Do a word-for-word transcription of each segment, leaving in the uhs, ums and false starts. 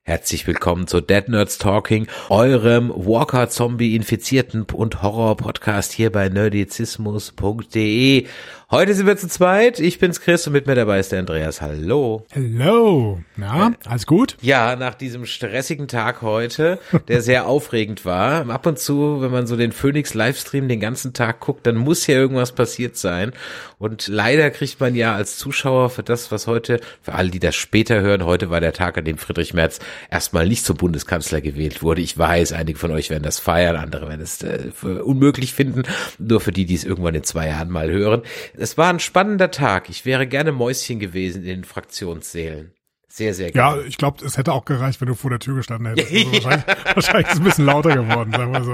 Herzlich willkommen zu Dead Nerds Talking, eurem Walker-Zombie-infizierten und Horror-Podcast hier bei nerdizismus punkt de. Heute sind wir zu zweit. Ich bin's Chris und mit mir dabei ist der Andreas. Hallo. Hallo. Na, alles gut? Ja, nach diesem stressigen Tag heute, der sehr aufregend war. Ab und zu, wenn man so den Phoenix-Livestream den ganzen Tag guckt, dann muss ja irgendwas passiert sein. Und leider kriegt man ja als Zuschauer für das, was heute, für alle, die das später hören, heute war der Tag, an dem Friedrich Merz erstmal nicht zum Bundeskanzler gewählt wurde. Ich weiß, einige von euch werden das feiern, andere werden es äh, für unmöglich finden. Nur für die, die es irgendwann in zwei Jahren mal hören. Es war ein spannender Tag. Ich wäre gerne Mäuschen gewesen in den Fraktionssälen. Sehr, sehr gerne. Ja, ich glaube, es hätte auch gereicht, wenn du vor der Tür gestanden hättest. Also wahrscheinlich, wahrscheinlich ist es ein bisschen lauter geworden, sagen wir so.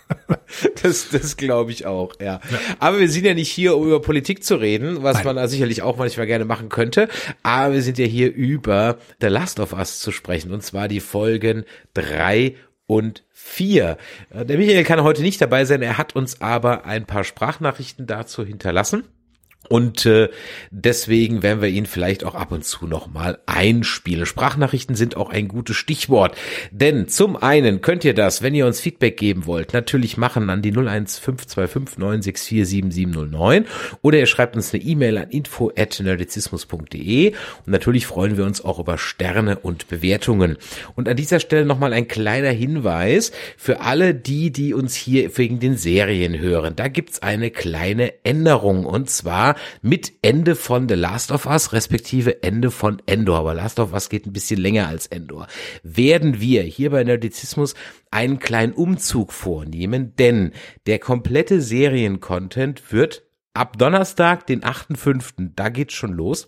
Das, das glaube ich auch, ja. ja. Aber wir sind ja nicht hier, um über Politik zu reden, was Nein. man da sicherlich auch manchmal gerne machen könnte. Aber wir sind ja hier über The Last of Us zu sprechen. Und zwar die Folgen drei und vier. Der Michael kann heute nicht dabei sein. Er hat uns aber ein paar Sprachnachrichten dazu hinterlassen. Und äh, deswegen werden wir ihn vielleicht auch ab und zu nochmal einspielen. Sprachnachrichten sind auch ein gutes Stichwort. Denn zum einen könnt ihr das, wenn ihr uns Feedback geben wollt, natürlich machen an die null eins fünf zwei fünf neun sechs vier sieben sieben null neun. Oder ihr schreibt uns eine E-Mail an info at nerdizismus punkt de. Und natürlich freuen wir uns auch über Sterne und Bewertungen. Und an dieser Stelle nochmal ein kleiner Hinweis für alle die, die uns hier wegen den Serien hören. Da gibt's eine kleine Änderung. Und zwar mit Ende von The Last of Us, respektive Ende von Endor. Aber Last of Us geht ein bisschen länger als Endor. Werden wir hier bei Nerdizismus einen kleinen Umzug vornehmen, denn der komplette Seriencontent wird ab Donnerstag, den achten fünften, da geht's schon los,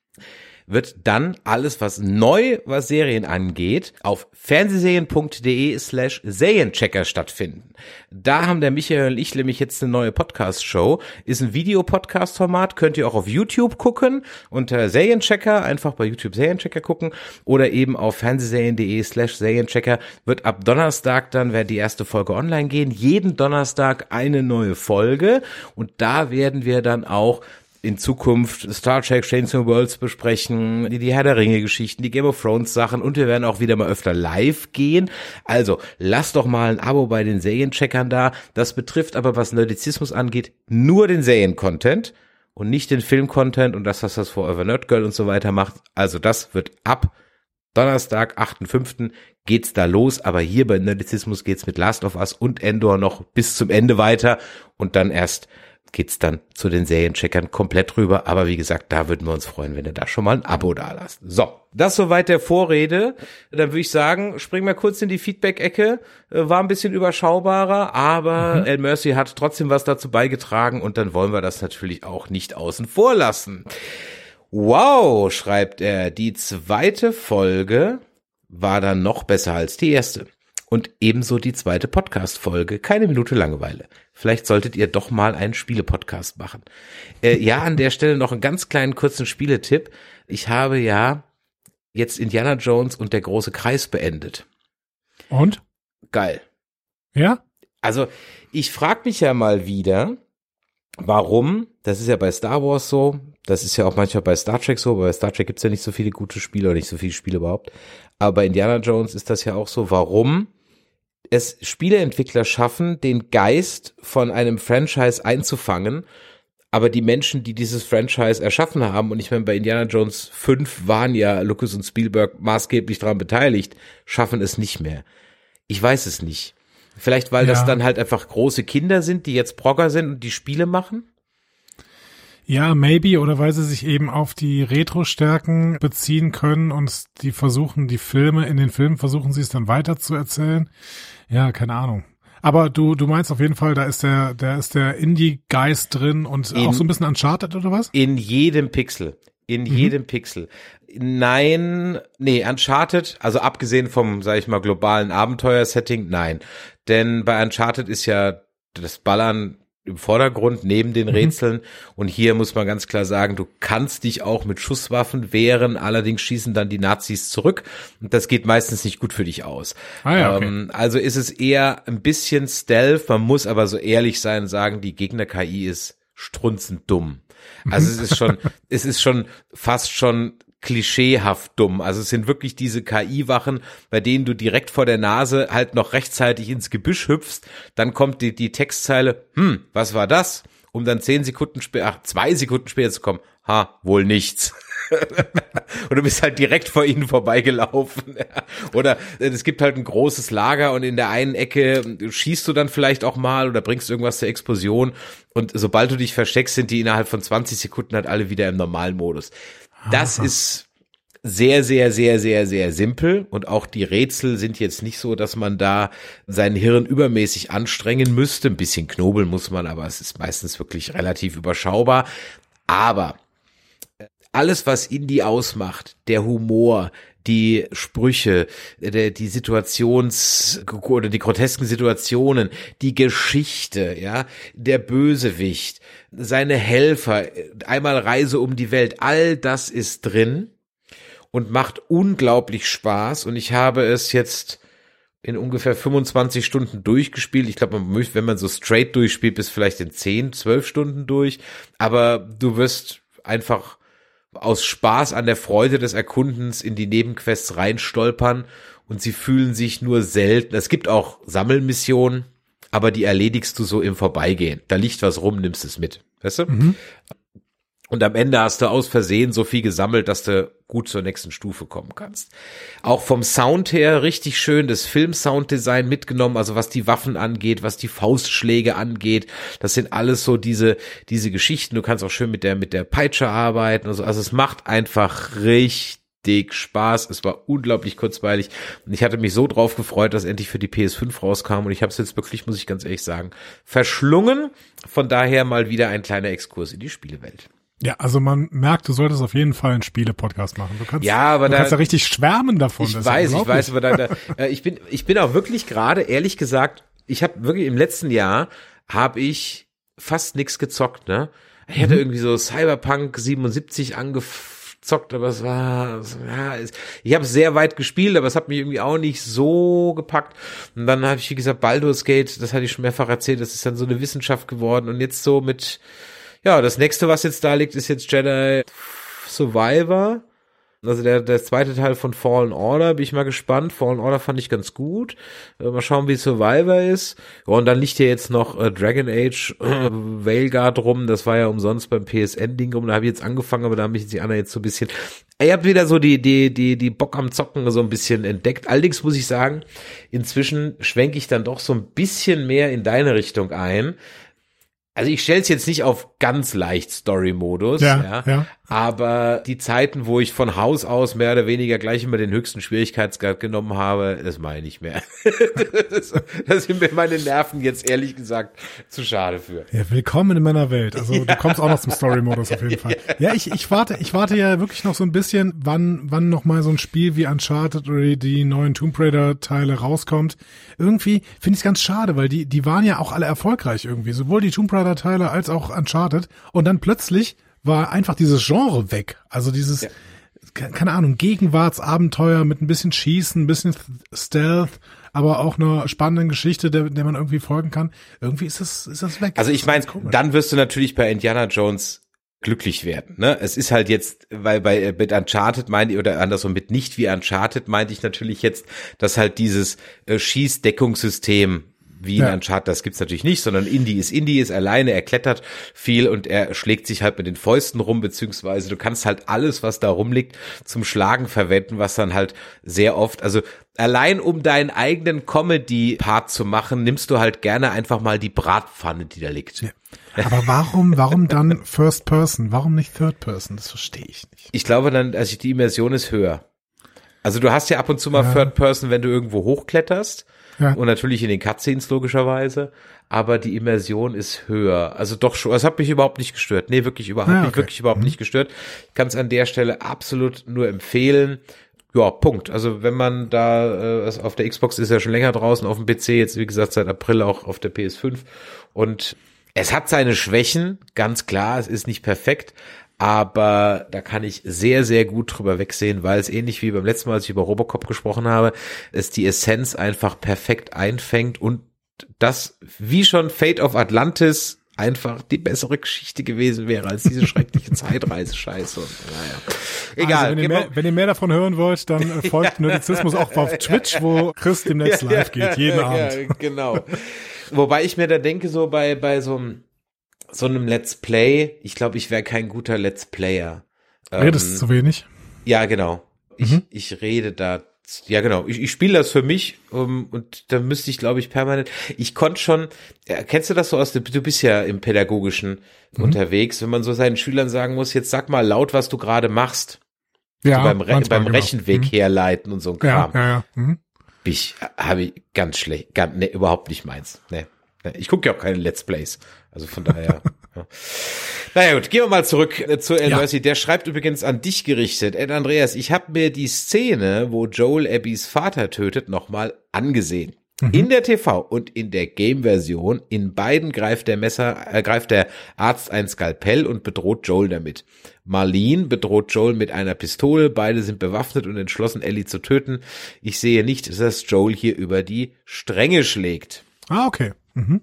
wird dann alles, was neu, was Serien angeht, auf fernsehserien punkt de slash Serienchecker stattfinden. Da haben der Michael und ich nämlich jetzt eine neue Podcast-Show. Ist ein Videopodcast-Format, könnt ihr auch auf YouTube gucken, unter Serienchecker, einfach bei YouTube Serienchecker gucken oder eben auf fernsehserien.de slash Serienchecker wird ab Donnerstag dann, wird die erste Folge online gehen. Jeden Donnerstag eine neue Folge und da werden wir dann auch in Zukunft Star Trek Strange New Worlds besprechen, die, die Herr der Ringe Geschichten, die Game of Thrones Sachen und wir werden auch wieder mal öfter live gehen. Also lasst doch mal ein Abo bei den Seriencheckern da. Das betrifft aber, was Nerdizismus angeht, nur den Serien-Content und nicht den Film-Content und das, was das Forever Nerd Girl und so weiter macht. Also das wird ab Donnerstag, achten fünften geht's da los, aber hier bei Nerdizismus geht's mit Last of Us und Endor noch bis zum Ende weiter und dann erst geht's dann zu den Seriencheckern komplett rüber. Aber wie gesagt, da würden wir uns freuen, wenn ihr da schon mal ein Abo da lasst. So, das soweit der Vorrede. Dann würde ich sagen, springen wir kurz in die Feedback-Ecke. War ein bisschen überschaubarer, aber mhm. El Mercy hat trotzdem was dazu beigetragen und dann wollen wir das natürlich auch nicht außen vor lassen. Wow, schreibt er, die zweite Folge war dann noch besser als die erste. Und ebenso die zweite Podcast-Folge. Keine Minute Langeweile. Vielleicht solltet ihr doch mal einen Spiele-Podcast machen. Äh, ja, an der Stelle noch einen ganz kleinen kurzen Spieletipp. Ich habe ja jetzt Indiana Jones und der große Kreis beendet. Und? Geil. Ja? Also, ich frage mich ja mal wieder, warum, das ist ja bei Star Wars so, das ist ja auch manchmal bei Star Trek so, aber bei Star Trek gibt's ja nicht so viele gute Spiele oder nicht so viele Spiele überhaupt. Aber bei Indiana Jones ist das ja auch so, warum es Spieleentwickler schaffen, den Geist von einem Franchise einzufangen, aber die Menschen, die dieses Franchise erschaffen haben, und ich meine, bei Indiana Jones fünf waren ja Lucas und Spielberg maßgeblich daran beteiligt, schaffen es nicht mehr. Ich weiß es nicht. Vielleicht, weil ja. das dann halt einfach große Kinder sind, die jetzt Progger sind und die Spiele machen? Ja, maybe, oder weil sie sich eben auf die Retro-Stärken beziehen können und die versuchen, die Filme, in den Filmen versuchen sie es dann weiter zu erzählen. Ja, keine Ahnung. Aber du, du meinst auf jeden Fall, da ist der, da ist der Indie-Geist drin und in, auch so ein bisschen Uncharted oder was? In jedem Pixel. In mhm. jedem Pixel. Nein, nee, Uncharted, also abgesehen vom, sag ich mal, globalen Abenteuer-Setting, nein. Denn bei Uncharted ist ja das Ballern im Vordergrund neben den Rätseln. Mhm. Und hier muss man ganz klar sagen, du kannst dich auch mit Schusswaffen wehren, allerdings schießen dann die Nazis zurück. Und das geht meistens nicht gut für dich aus. Ah ja, okay. ähm, also ist es eher ein bisschen Stealth. Man muss aber so ehrlich sein und sagen, die Gegner-K I ist strunzend dumm. Also es ist schon, es ist schon fast schon klischeehaft dumm. Also es sind wirklich diese K I-Wachen, bei denen du direkt vor der Nase halt noch rechtzeitig ins Gebüsch hüpfst, dann kommt die, die Textzeile, hm, was war das? Um dann zehn Sekunden später, ach, zwei Sekunden später zu kommen, ha, wohl nichts. Und du bist halt direkt vor ihnen vorbeigelaufen. Oder es gibt halt ein großes Lager und in der einen Ecke schießt du dann vielleicht auch mal oder bringst irgendwas zur Explosion und sobald du dich versteckst, sind die innerhalb von zwanzig Sekunden halt alle wieder im normalen Modus. Das ist sehr, sehr, sehr, sehr, sehr simpel und auch die Rätsel sind jetzt nicht so, dass man da sein Hirn übermäßig anstrengen müsste. Ein bisschen knobeln muss man, aber es ist meistens wirklich relativ überschaubar. Aber alles, was Indie ausmacht, der Humor, die Sprüche, der, die Situations- oder die grotesken Situationen, die Geschichte, ja, der Bösewicht, seine Helfer, einmal Reise um die Welt, all das ist drin und macht unglaublich Spaß und ich habe es jetzt in ungefähr fünfundzwanzig Stunden durchgespielt. Ich glaube, man möchte, wenn man so straight durchspielt, bis vielleicht in zehn, zwölf Stunden durch, aber du wirst einfach aus Spaß an der Freude des Erkundens in die Nebenquests reinstolpern und sie fühlen sich nur selten. Es gibt auch Sammelmissionen, aber die erledigst du so im Vorbeigehen. Da liegt was rum, nimmst es mit. Weißt du? Mhm. Und am Ende hast du aus Versehen so viel gesammelt, dass du gut zur nächsten Stufe kommen kannst. Auch vom Sound her richtig schön, das Film-Sounddesign mitgenommen, also was die Waffen angeht, was die Faustschläge angeht. Das sind alles so diese diese Geschichten. Du kannst auch schön mit der mit der Peitsche arbeiten. Also, also es macht einfach richtig Spaß. Es war unglaublich kurzweilig. Und ich hatte mich so drauf gefreut, dass endlich für die P S fünf rauskam. Und ich habe es jetzt wirklich, muss ich ganz ehrlich sagen, verschlungen. Von daher mal wieder ein kleiner Exkurs in die Spielewelt. Ja, also man merkt, du solltest auf jeden Fall einen Spiele-Podcast machen. Du kannst ja, aber du da, kannst ja richtig schwärmen davon. Ich weiß, ich weiß, aber da, da äh, ich bin ich bin auch wirklich gerade, ehrlich gesagt, ich habe wirklich im letzten Jahr habe ich fast nichts gezockt, ne? Ich hatte mhm. irgendwie so Cyberpunk siebenundsiebzig angezockt, aber es war, ja, es, ich habe sehr weit gespielt, aber es hat mich irgendwie auch nicht so gepackt. Und dann habe ich, wie gesagt, Baldur's Gate, das hatte ich schon mehrfach erzählt, das ist dann so eine Wissenschaft geworden und jetzt so mit ja, das nächste, was jetzt da liegt, ist jetzt Jedi Survivor. Also der, der zweite Teil von Fallen Order, bin ich mal gespannt. Fallen Order fand ich ganz gut. Äh, mal schauen, wie Survivor ist. Ja, und dann liegt hier jetzt noch äh, Dragon Age äh, Veilguard rum. Das war ja umsonst beim P S N-Ding rum. Da habe ich jetzt angefangen, aber da haben mich die anderen jetzt so ein bisschen... Ihr habt wieder so die, die, die, die Bock am Zocken so ein bisschen entdeckt. Allerdings muss ich sagen, inzwischen schwenke ich dann doch so ein bisschen mehr in deine Richtung ein. Also ich stelle es jetzt nicht auf ganz leicht Story-Modus, ja, ja, ja, aber die Zeiten, wo ich von Haus aus mehr oder weniger gleich immer den höchsten Schwierigkeitsgrad genommen habe, das mache ich nicht mehr. das, das sind mir meine Nerven jetzt ehrlich gesagt zu schade für. Ja, willkommen in meiner Welt. Also ja. Du kommst auch noch zum Story-Modus auf jeden Fall. Ja, ich, ich warte, ich warte ja wirklich noch so ein bisschen, wann, wann noch mal so ein Spiel wie Uncharted oder die neuen Tomb Raider-Teile rauskommt. Irgendwie finde ich es ganz schade, weil die, die waren ja auch alle erfolgreich irgendwie, sowohl die Tomb Raider Teile als auch Uncharted und dann plötzlich war einfach dieses Genre weg. Also dieses, ja. keine Ahnung, Gegenwartsabenteuer mit ein bisschen Schießen, ein bisschen Stealth, aber auch einer spannenden Geschichte, der, der man irgendwie folgen kann. Irgendwie ist das, ist das weg. Also ich meine, dann wirst du natürlich bei Indiana Jones glücklich werden, ne? Es ist halt jetzt, weil bei mit Uncharted meinte ich, oder andersrum mit nicht wie Uncharted meinte ich natürlich jetzt, dass halt dieses äh, Schießdeckungssystem wie in ja. Uncharted, das gibt's natürlich nicht, sondern Indy ist Indy, ist alleine, er klettert viel und er schlägt sich halt mit den Fäusten rum, beziehungsweise du kannst halt alles, was da rumliegt, zum Schlagen verwenden, was dann halt sehr oft, also allein um deinen eigenen Comedy-Part zu machen, nimmst du halt gerne einfach mal die Bratpfanne, die da liegt. Ja. Aber warum, warum dann First Person? Warum nicht Third Person? Das verstehe ich nicht. Ich glaube dann, also die Immersion ist höher. Also du hast ja ab und zu mal ja. Third Person, wenn du irgendwo hochkletterst. Ja. Und natürlich in den Cutscenes logischerweise, aber die Immersion ist höher. Also doch schon, es hat mich überhaupt nicht gestört. Nee, wirklich überhaupt ja, okay. mich wirklich überhaupt mhm. nicht gestört. Ich kann es an der Stelle absolut nur empfehlen. Ja, Punkt. Also wenn man da, äh, auf der Xbox ist ja schon länger draußen, auf dem P C jetzt, wie gesagt, seit April auch auf der P S fünf. Und es hat seine Schwächen, ganz klar, es ist nicht perfekt. Aber da kann ich sehr, sehr gut drüber wegsehen, weil es ähnlich wie beim letzten Mal, als ich über Robocop gesprochen habe, es die Essenz einfach perfekt einfängt und das, wie schon Fate of Atlantis einfach die bessere Geschichte gewesen wäre als diese schreckliche Zeitreise-Scheiße. Naja. Egal. Also wenn, ihr mehr, wenn ihr mehr davon hören wollt, dann äh, folgt Nerdizismus auch auf Twitch, wo Chris demnächst ja, live geht, jeden ja, Abend. Ja, genau. Wobei ich mir da denke, so bei bei so einem so einem Let's Play, ich glaube, ich wäre kein guter Let's Player. Redest ähm, zu wenig? Ja, genau. Ich, mhm. ich rede da, ja genau, ich, ich spiele das für mich um, und da müsste ich, glaube ich, permanent, ich konnte schon, ja, kennst du das so aus, dem, du bist ja im Pädagogischen mhm. unterwegs, wenn man so seinen Schülern sagen muss, jetzt sag mal laut, was du gerade machst. Ja, so beim, Re- beim genau. Rechenweg mhm. herleiten und so ein Kram. Ja, ja, ja. Mhm. Ich habe ich ganz schlecht, ganz, ne, überhaupt nicht meins. Ne. Ich gucke ja auch keine Let's Plays. Also von daher. ja. Naja gut, gehen wir mal zurück äh, zu El Mercy. Ja. Der schreibt übrigens an dich gerichtet. Ed Andreas, ich habe mir die Szene, wo Joel Abbys Vater tötet, nochmal angesehen. Mhm. In der T V- und in der Game-Version, in beiden greift der Messer, äh, greift der Arzt ein Skalpell und bedroht Joel damit. Marlene bedroht Joel mit einer Pistole, beide sind bewaffnet und entschlossen, Ellie zu töten. Ich sehe nicht, dass Joel hier über die Stränge schlägt. Ah, okay. Mhm.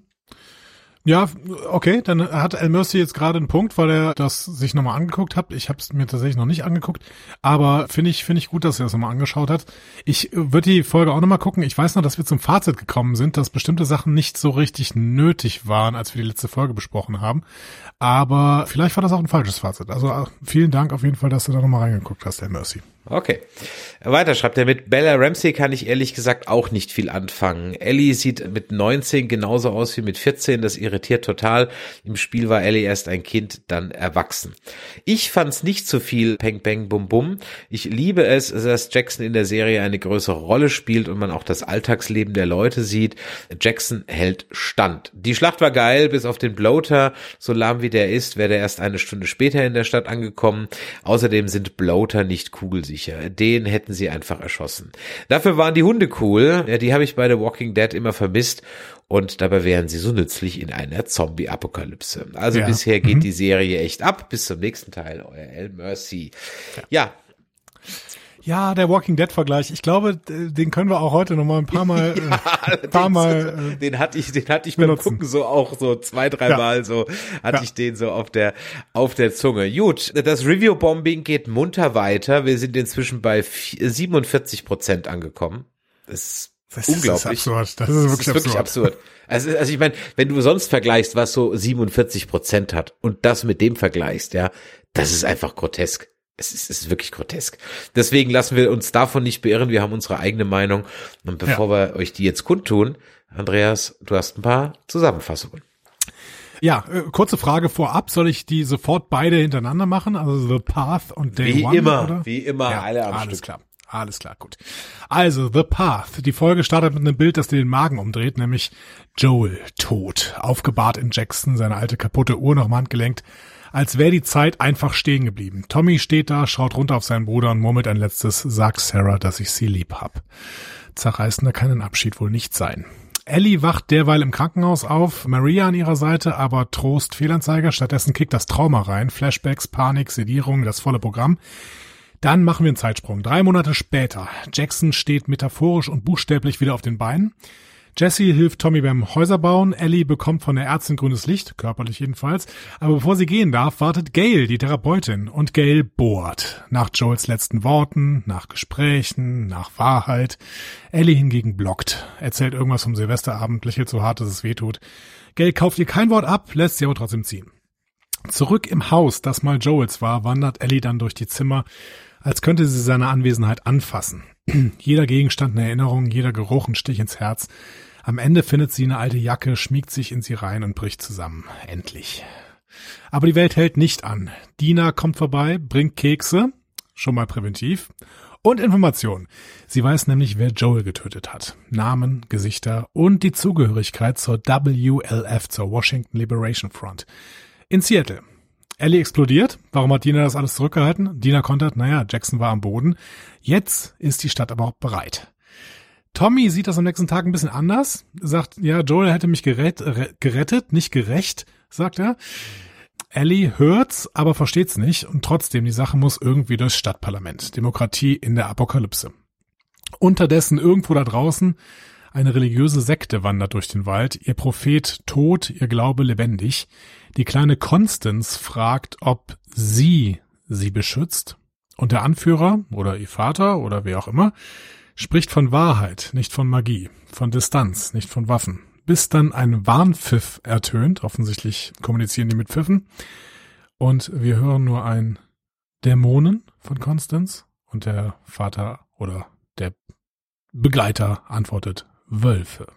Ja, okay, dann hat El Mercy jetzt gerade einen Punkt, weil er das sich nochmal angeguckt hat. Ich habe es mir tatsächlich noch nicht angeguckt, aber finde ich finde ich gut, dass er das nochmal angeschaut hat. Ich würde die Folge auch nochmal gucken. Ich weiß noch, dass wir zum Fazit gekommen sind, dass bestimmte Sachen nicht so richtig nötig waren, als wir die letzte Folge besprochen haben. Aber vielleicht war das auch ein falsches Fazit. Also vielen Dank auf jeden Fall, dass du da nochmal reingeguckt hast, El Mercy. Okay. Weiter schreibt er mit Bella Ramsey kann ich ehrlich gesagt auch nicht viel anfangen. Ellie sieht mit neunzehn genauso aus wie mit vierzehn, das irritiert total. Im Spiel war Ellie erst ein Kind, dann erwachsen. Ich fand's nicht so viel Peng Peng Bum Bum. Ich liebe es, dass Jackson in der Serie eine größere Rolle spielt und man auch das Alltagsleben der Leute sieht. Jackson hält Stand. Die Schlacht war geil, bis auf den Bloater. So lahm wie der ist, wäre der erst eine Stunde später in der Stadt angekommen. Außerdem sind Bloater nicht kugelsicher. Den hätten sie einfach erschossen. Dafür waren die Hunde cool. Ja, die habe ich bei The Walking Dead immer vermisst. Und dabei wären sie so nützlich in einer Zombie-Apokalypse. Also ja. bisher geht mhm. die Serie echt ab. Bis zum nächsten Teil. Euer El Mercy. Ja. Ja, der Walking Dead Vergleich. Ich glaube, den können wir auch heute noch mal ein paar Mal, ja, ein paar Mal. Äh, den hatte ich, den hatte ich beim Gucken so auch so zwei, drei ja. Mal so hatte ja. ich den so auf der auf der Zunge. Gut, das Review-Bombing geht munter weiter. Wir sind inzwischen bei siebenundvierzig Prozent angekommen. Das ist das unglaublich. Ist absurd. Das ist wirklich, das ist wirklich absurd. absurd. Also, also ich meine, wenn du sonst vergleichst, was so siebenundvierzig Prozent hat und das mit dem vergleichst, ja, das ist einfach grotesk. Es ist, es ist wirklich grotesk. Deswegen lassen wir uns davon nicht beirren. Wir haben unsere eigene Meinung. Und bevor ja. wir euch die jetzt kundtun, Andreas, du hast ein paar Zusammenfassungen. Ja, äh, kurze Frage vorab. Soll ich die sofort beide hintereinander machen? Also The Path und Day wie One? Wie immer, oder? wie immer, ja, alle am alles Stück. Klar. Alles klar, gut. Also, The Path. Die Folge startet mit einem Bild, das dir den Magen umdreht, nämlich Joel tot. Aufgebahrt in Jackson, seine alte kaputte Uhr noch am Handgelenk. Als wäre die Zeit einfach stehen geblieben. Tommy steht da, schaut runter auf seinen Bruder und murmelt ein letztes, sag Sarah, dass ich sie lieb hab. Zerreißender kann ein Abschied wohl nicht sein. Ellie wacht derweil im Krankenhaus auf, Maria an ihrer Seite, aber Trost, Fehlanzeiger, stattdessen kickt das Trauma rein, Flashbacks, Panik, Sedierung, das volle Programm. Dann machen wir einen Zeitsprung. Drei Monate später. Jackson steht metaphorisch und buchstäblich wieder auf den Beinen. Jesse hilft Tommy beim Häuserbauen. Ellie bekommt von der Ärztin grünes Licht, körperlich jedenfalls. Aber bevor sie gehen darf, wartet Gail, die Therapeutin. Und Gail bohrt. Nach Joels letzten Worten, nach Gesprächen, nach Wahrheit. Ellie hingegen blockt. Erzählt irgendwas vom Silvesterabend, lächelt so hart, dass es wehtut. Gail kauft ihr kein Wort ab, lässt sie aber trotzdem ziehen. Zurück im Haus, das mal Joels war, wandert Ellie dann durch die Zimmer, als könnte sie seine Anwesenheit anfassen. Jeder Gegenstand eine Erinnerung, jeder Geruch ein Stich ins Herz. Am Ende findet sie eine alte Jacke, schmiegt sich in sie rein und bricht zusammen. Endlich. Aber die Welt hält nicht an. Dina kommt vorbei, bringt Kekse, schon mal präventiv, und Informationen. Sie weiß nämlich, wer Joel getötet hat. Namen, Gesichter und die Zugehörigkeit zur W L F, zur Washington Liberation Front. In Seattle. Ellie explodiert. Warum hat Dina das alles zurückgehalten? Dina kontert, naja, Jackson war am Boden. Jetzt ist die Stadt aber auch bereit. Tommy sieht das am nächsten Tag ein bisschen anders. Sagt, ja, Joel hätte mich gerett, gerettet, nicht gerecht, sagt er. Ellie hört's, aber versteht's nicht. Und trotzdem, die Sache muss irgendwie durchs Stadtparlament. Demokratie in der Apokalypse. Unterdessen irgendwo da draußen, Eine religiöse Sekte wandert durch den Wald, ihr Prophet tot, ihr Glaube lebendig. Die kleine Constance fragt, ob sie sie beschützt. Und der Anführer oder ihr Vater oder wer auch immer spricht von Wahrheit, nicht von Magie, von Distanz, nicht von Waffen. Bis dann ein Warnpfiff ertönt, offensichtlich kommunizieren die mit Pfiffen. Und wir hören nur ein Dämonen von Constance und der Vater oder der Begleiter antwortet Wölfe.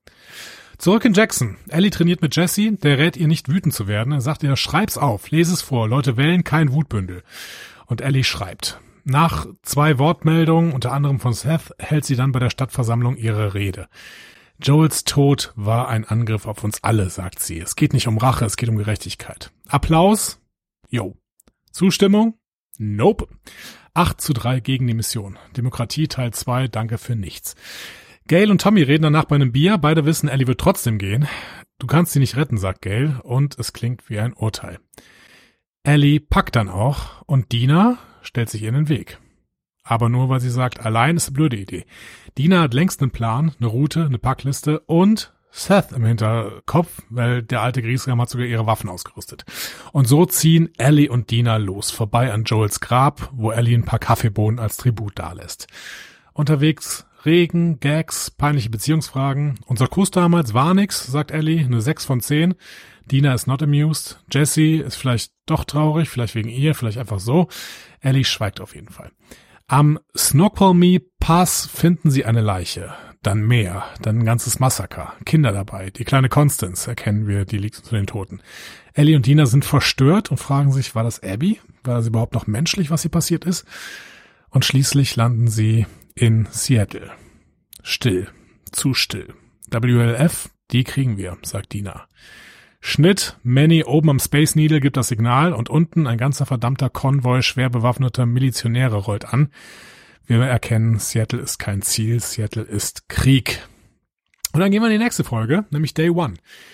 Zurück in Jackson. Ellie trainiert mit Jesse, der rät ihr nicht wütend zu werden. Er sagt ihr, schreib's auf, lese es vor, Leute wählen kein Wutbündel. Und Ellie schreibt. Nach zwei Wortmeldungen, unter anderem von Seth, hält sie dann bei der Stadtversammlung ihre Rede. Joels Tod war ein Angriff auf uns alle, sagt sie. Es geht nicht um Rache, es geht um Gerechtigkeit. Applaus? Jo. Zustimmung? Nope. acht zu drei gegen die Mission. Demokratie Teil zwei, danke für nichts. Gail und Tommy reden danach bei einem Bier. Beide wissen, Ellie wird trotzdem gehen. Du kannst sie nicht retten, sagt Gail, und es klingt wie ein Urteil. Ellie packt dann auch und Dina stellt sich ihr in den Weg. Aber nur, weil sie sagt, allein ist eine blöde Idee. Dina hat längst einen Plan, eine Route, eine Packliste und Seth im Hinterkopf, weil der alte Griesgram hat sogar ihre Waffen ausgerüstet. Und so ziehen Ellie und Dina los, vorbei an Joels Grab, wo Ellie ein paar Kaffeebohnen als Tribut dalässt. Unterwegs Regen, Gags, peinliche Beziehungsfragen. Unser Kuss damals war nix, sagt Ellie, eine sechs von zehn. Dina ist not amused. Jesse ist vielleicht doch traurig, vielleicht wegen ihr, vielleicht einfach so. Ellie schweigt auf jeden Fall. Am Snoqualmie Pass finden sie eine Leiche. Dann mehr, dann ein ganzes Massaker. Kinder dabei. Die kleine Constance erkennen wir, die liegt unter den Toten. Ellie und Dina sind verstört und fragen sich, war das Abby? War das überhaupt noch menschlich, was hier passiert ist? Und schließlich landen sie in Seattle. Still. Zu still. W L F, die kriegen wir, sagt Dina. Schnitt, Manny oben am Space Needle gibt das Signal und unten ein ganzer verdammter Konvoi schwer bewaffneter Milizionäre rollt an. Wir erkennen, Seattle ist kein Ziel, Seattle ist Krieg. Und dann gehen wir in die nächste Folge, nämlich Day One.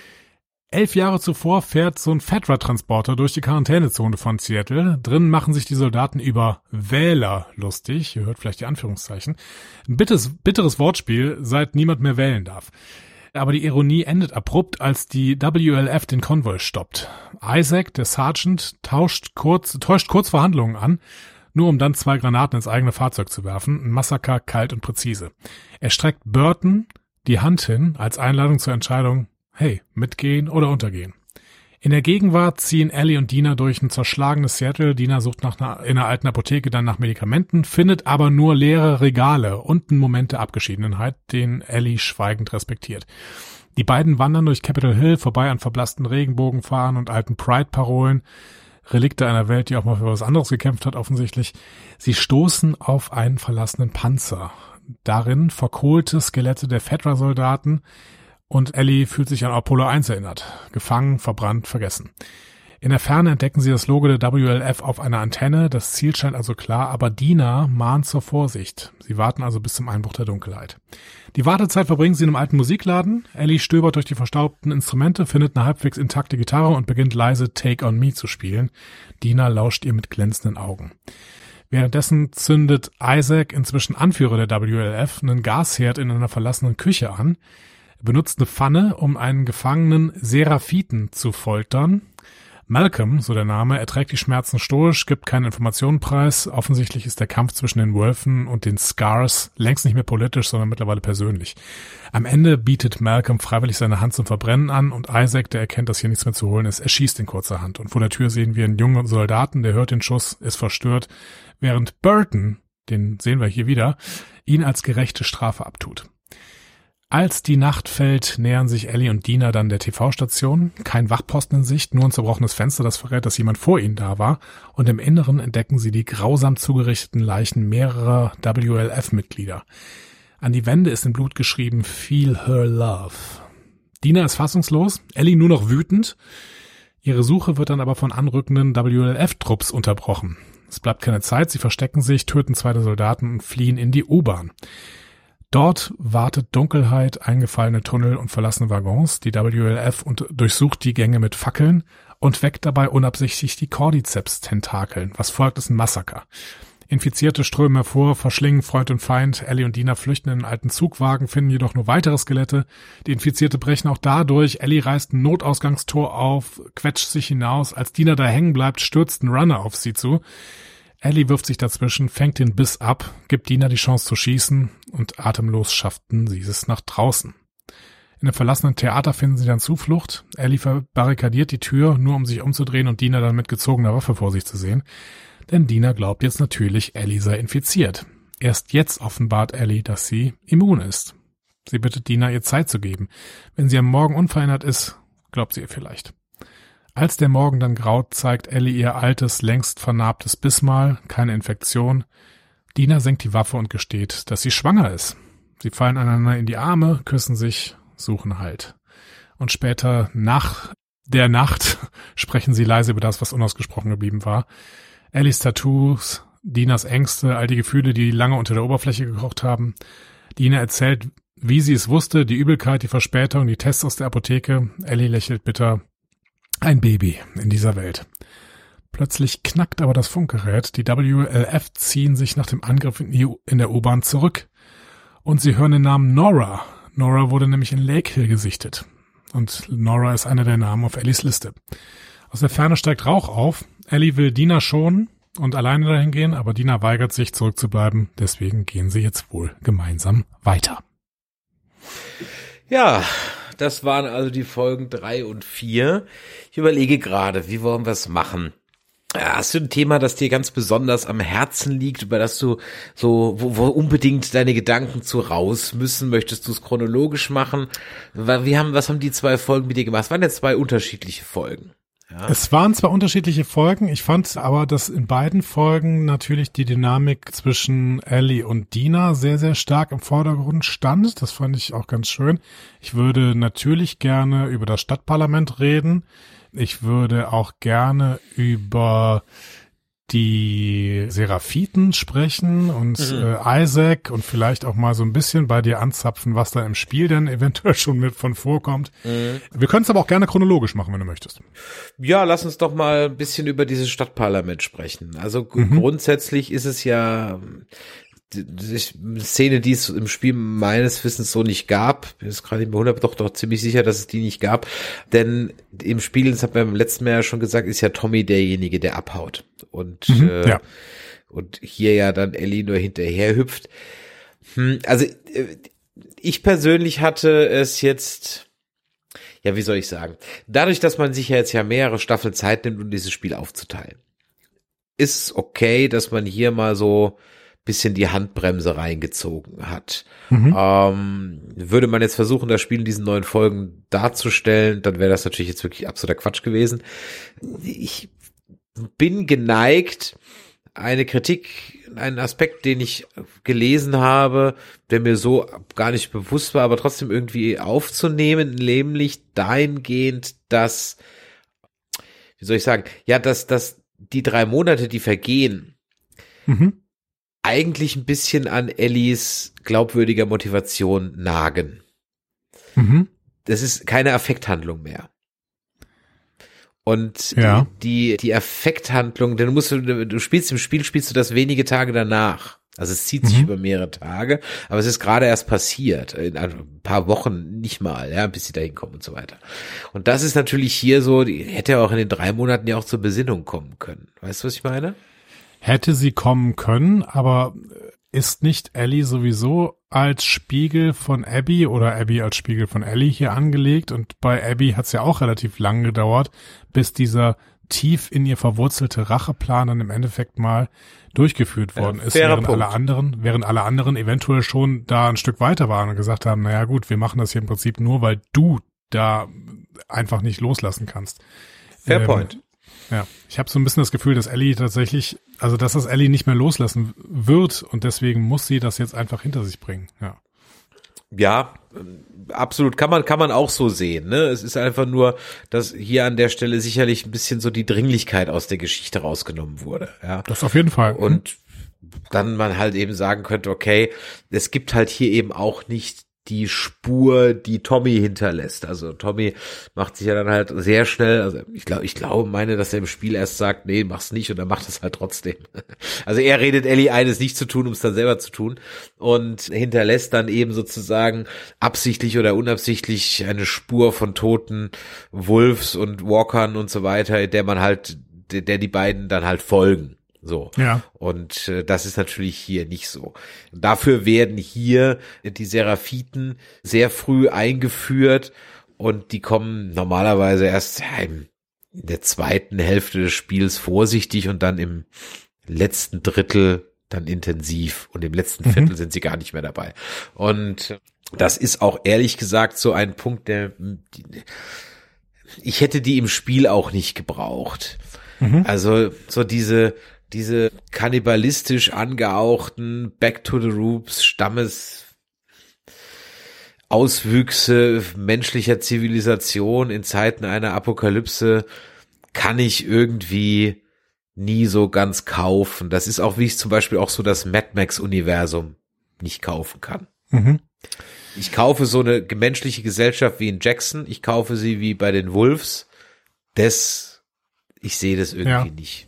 Elf Jahre zuvor fährt so ein Fedra-Transporter durch die Quarantänezone von Seattle. Drinnen machen sich die Soldaten über Wähler lustig. Ihr hört vielleicht die Anführungszeichen. Ein bitteres, bitteres Wortspiel, seit niemand mehr wählen darf. Aber die Ironie endet abrupt, als die W L F den Konvoi stoppt. Isaac, der Sergeant, tauscht kurz, täuscht kurz Verhandlungen an, nur um dann zwei Granaten ins eigene Fahrzeug zu werfen. Ein Massaker, kalt und präzise. Er streckt Burton die Hand hin als Einladung zur Entscheidung, hey, mitgehen oder untergehen. In der Gegenwart ziehen Ellie und Dina durch ein zerschlagenes Seattle. Dina sucht nach einer, in einer alten Apotheke dann nach Medikamenten, findet aber nur leere Regale und einen Moment der Abgeschiedenheit, den Ellie schweigend respektiert. Die beiden wandern durch Capitol Hill, vorbei an verblassten Regenbogenfahnen und alten Pride-Parolen. Relikte einer Welt, die auch mal für was anderes gekämpft hat, offensichtlich. Sie stoßen auf einen verlassenen Panzer. Darin verkohlte Skelette der Fedra-Soldaten. Und Ellie fühlt sich an Apollo eins erinnert. Gefangen, verbrannt, vergessen. In der Ferne entdecken sie das Logo der W L F auf einer Antenne. Das Ziel scheint also klar, aber Dina mahnt zur Vorsicht. Sie warten also bis zum Einbruch der Dunkelheit. Die Wartezeit verbringen sie in einem alten Musikladen. Ellie stöbert durch die verstaubten Instrumente, findet eine halbwegs intakte Gitarre und beginnt leise Take on Me zu spielen. Dina lauscht ihr mit glänzenden Augen. Währenddessen zündet Isaac, inzwischen Anführer der W L F, einen Gasherd in einer verlassenen Küche an. Benutzt eine Pfanne, um einen gefangenen Seraphiten zu foltern. Malcolm, so der Name, erträgt die Schmerzen stoisch, gibt keine Informationen preis. Offensichtlich ist der Kampf zwischen den Wölfen und den Scars längst nicht mehr politisch, sondern mittlerweile persönlich. Am Ende bietet Malcolm freiwillig seine Hand zum Verbrennen an und Isaac, der erkennt, dass hier nichts mehr zu holen ist, erschießt in kurzer Hand. Und vor der Tür sehen wir einen jungen Soldaten, der hört den Schuss, ist verstört, während Burton, den sehen wir hier wieder, ihn als gerechte Strafe abtut. Als die Nacht fällt, nähern sich Ellie und Dina dann der T V-Station. Kein Wachposten in Sicht, nur ein zerbrochenes Fenster, das verrät, dass jemand vor ihnen da war. Und im Inneren entdecken sie die grausam zugerichteten Leichen mehrerer W L F-Mitglieder. An die Wände ist in Blut geschrieben, Feel her love. Dina ist fassungslos, Ellie nur noch wütend. Ihre Suche wird dann aber von anrückenden W L F-Trupps unterbrochen. Es bleibt keine Zeit, sie verstecken sich, töten zwei der Soldaten und fliehen in die U-Bahn. Dort wartet Dunkelheit, eingefallene Tunnel und verlassene Waggons. Die W L F und durchsucht die Gänge mit Fackeln und weckt dabei unabsichtlich die Cordyceps-Tentakeln. Was folgt, ist ein Massaker. Infizierte strömen hervor, verschlingen Freund und Feind. Ellie und Dina flüchten in einen alten Zugwagen, finden jedoch nur weitere Skelette. Die Infizierte brechen auch dadurch. Ellie reißt ein Notausgangstor auf, quetscht sich hinaus. Als Dina da hängen bleibt, stürzt ein Runner auf sie zu. Ellie wirft sich dazwischen, fängt den Biss ab, gibt Dina die Chance zu schießen und atemlos schafften sie es nach draußen. In einem verlassenen Theater finden sie dann Zuflucht. Ellie verbarrikadiert die Tür, nur um sich umzudrehen und Dina dann mit gezogener Waffe vor sich zu sehen. Denn Dina glaubt jetzt natürlich, Ellie sei infiziert. Erst jetzt offenbart Ellie, dass sie immun ist. Sie bittet Dina, ihr Zeit zu geben. Wenn sie am Morgen unverändert ist, glaubt sie ihr vielleicht. Als der Morgen dann graut, zeigt Ellie ihr altes, längst vernarbtes Bissmal, keine Infektion. Dina senkt die Waffe und gesteht, dass sie schwanger ist. Sie fallen einander in die Arme, küssen sich, suchen Halt. Und später, nach der Nacht, sprechen sie leise über das, was unausgesprochen geblieben war. Ellies Tattoos, Dinas Ängste, all die Gefühle, die lange unter der Oberfläche gekocht haben. Dina erzählt, wie sie es wusste, die Übelkeit, die Verspätung, die Tests aus der Apotheke. Ellie lächelt bitter. Ein Baby in dieser Welt. Plötzlich knackt aber das Funkgerät. Die W L F ziehen sich nach dem Angriff in, die, in der U-Bahn zurück. Und sie hören den Namen Nora. Nora wurde nämlich in Lake Hill gesichtet. Und Nora ist einer der Namen auf Ellies Liste. Aus der Ferne steigt Rauch auf. Ellie will Dina schonen und alleine dahin gehen, aber Dina weigert sich, zurückzubleiben. Deswegen gehen sie jetzt wohl gemeinsam weiter. Ja, das waren also die Folgen drei und vier. Ich überlege gerade, wie wollen wir es machen? Hast du ein Thema, das dir ganz besonders am Herzen liegt, über das du so, wo, wo unbedingt deine Gedanken zu raus müssen? Möchtest du es chronologisch machen? Wie haben, was haben die zwei Folgen mit dir gemacht? Es waren jetzt zwei unterschiedliche Folgen. Ja. Es waren zwar unterschiedliche Folgen, ich fand aber, dass in beiden Folgen natürlich die Dynamik zwischen Ellie und Dina sehr, sehr stark im Vordergrund stand. Das fand ich auch ganz schön. Ich würde natürlich gerne über das Stadtparlament reden. Ich würde auch gerne über die Seraphiten sprechen und mhm. äh, Isaac und vielleicht auch mal so ein bisschen bei dir anzapfen, was da im Spiel denn eventuell schon mit von vorkommt. Mhm. Wir können es aber auch gerne chronologisch machen, wenn du möchtest. Ja, lass uns doch mal ein bisschen über dieses Stadtparlament sprechen. Also mhm. grundsätzlich ist es ja eine Szene, die es im Spiel meines Wissens so nicht gab. Ich bin gerade nicht mehr hundert, doch, doch ziemlich sicher, dass es die nicht gab. Denn im Spiel, das hat man beim letzten Mal ja schon gesagt, ist ja Tommy derjenige, der abhaut. Und, mhm, äh, ja. und hier ja dann Ellie nur hinterher hüpft. Hm, also, ich persönlich hatte es jetzt, ja, wie soll ich sagen? Dadurch, dass man sich ja jetzt ja mehrere Staffeln Zeit nimmt, um dieses Spiel aufzuteilen, ist okay, dass man hier mal so bisschen die Handbremse reingezogen hat. Mhm. Ähm, würde man jetzt versuchen, das Spiel in diesen neuen Folgen darzustellen, dann wäre das natürlich jetzt wirklich absoluter Quatsch gewesen. Ich bin geneigt, eine Kritik, einen Aspekt, den ich gelesen habe, der mir so gar nicht bewusst war, aber trotzdem irgendwie aufzunehmen, nämlich dahingehend, dass, wie soll ich sagen, ja, dass, dass die drei Monate, die vergehen, mhm. eigentlich ein bisschen an Ellies glaubwürdiger Motivation nagen. Mhm. Das ist keine Affekthandlung mehr. Und ja. die die Affekthandlung, denn du musst du spielst im Spiel spielst du das wenige Tage danach. Also es zieht sich mhm. über mehrere Tage, aber es ist gerade erst passiert, in ein paar Wochen nicht mal, ja, bis sie da hinkommen und so weiter. Und das ist natürlich hier so, die hätte ja auch in den drei Monaten ja auch zur Besinnung kommen können. Weißt du, was ich meine? Hätte sie kommen können, aber ist nicht Ellie sowieso als Spiegel von Abby oder Abby als Spiegel von Ellie hier angelegt? Und bei Abby hat es ja auch relativ lang gedauert, bis dieser tief in ihr verwurzelte Racheplan dann im Endeffekt mal durchgeführt worden ja, ist, während Punkt. alle anderen, während alle anderen eventuell schon da ein Stück weiter waren und gesagt haben, naja gut, wir machen das hier im Prinzip nur, weil du da einfach nicht loslassen kannst. Fair ähm, point. Ja, ich habe so ein bisschen das Gefühl, dass Ellie tatsächlich, also dass das Ellie nicht mehr loslassen wird und deswegen muss sie das jetzt einfach hinter sich bringen. Ja, ja, absolut, kann man kann man auch so sehen. Ne, es ist einfach nur, dass hier an der Stelle sicherlich ein bisschen so die Dringlichkeit aus der Geschichte rausgenommen wurde. Ja, das auf jeden Fall. Und dann man halt eben sagen könnte, okay, es gibt halt hier eben auch nicht die Spur, die Tommy hinterlässt. Also Tommy macht sich ja dann halt sehr schnell, also ich glaube, ich glaube, meine, dass er im Spiel erst sagt, nee, mach's nicht, und er macht es halt trotzdem. Also er redet Ellie ein, es nicht zu tun, um es dann selber zu tun, und hinterlässt dann eben sozusagen absichtlich oder unabsichtlich eine Spur von toten Wolves und Walkern und so weiter, der man halt, der, der die beiden dann halt folgen. So. Ja. Und äh, das ist natürlich hier nicht so. Dafür werden hier die Seraphiten sehr früh eingeführt, und die kommen normalerweise erst in der zweiten Hälfte des Spiels vorsichtig und dann im letzten Drittel dann intensiv, und im letzten Viertel mhm. sind sie gar nicht mehr dabei. Und das ist auch ehrlich gesagt so ein Punkt, der ich hätte die im Spiel auch nicht gebraucht. Mhm. Also so diese diese kannibalistisch angehauchten Back to the Roots Stammes Auswüchse menschlicher Zivilisation in Zeiten einer Apokalypse kann ich irgendwie nie so ganz kaufen. Das ist auch, wie ich zum Beispiel auch so das Mad Max Universum nicht kaufen kann. Mhm. Ich kaufe so eine menschliche Gesellschaft wie in Jackson, ich kaufe sie wie bei den Wolves. Das, ich sehe das irgendwie ja. nicht.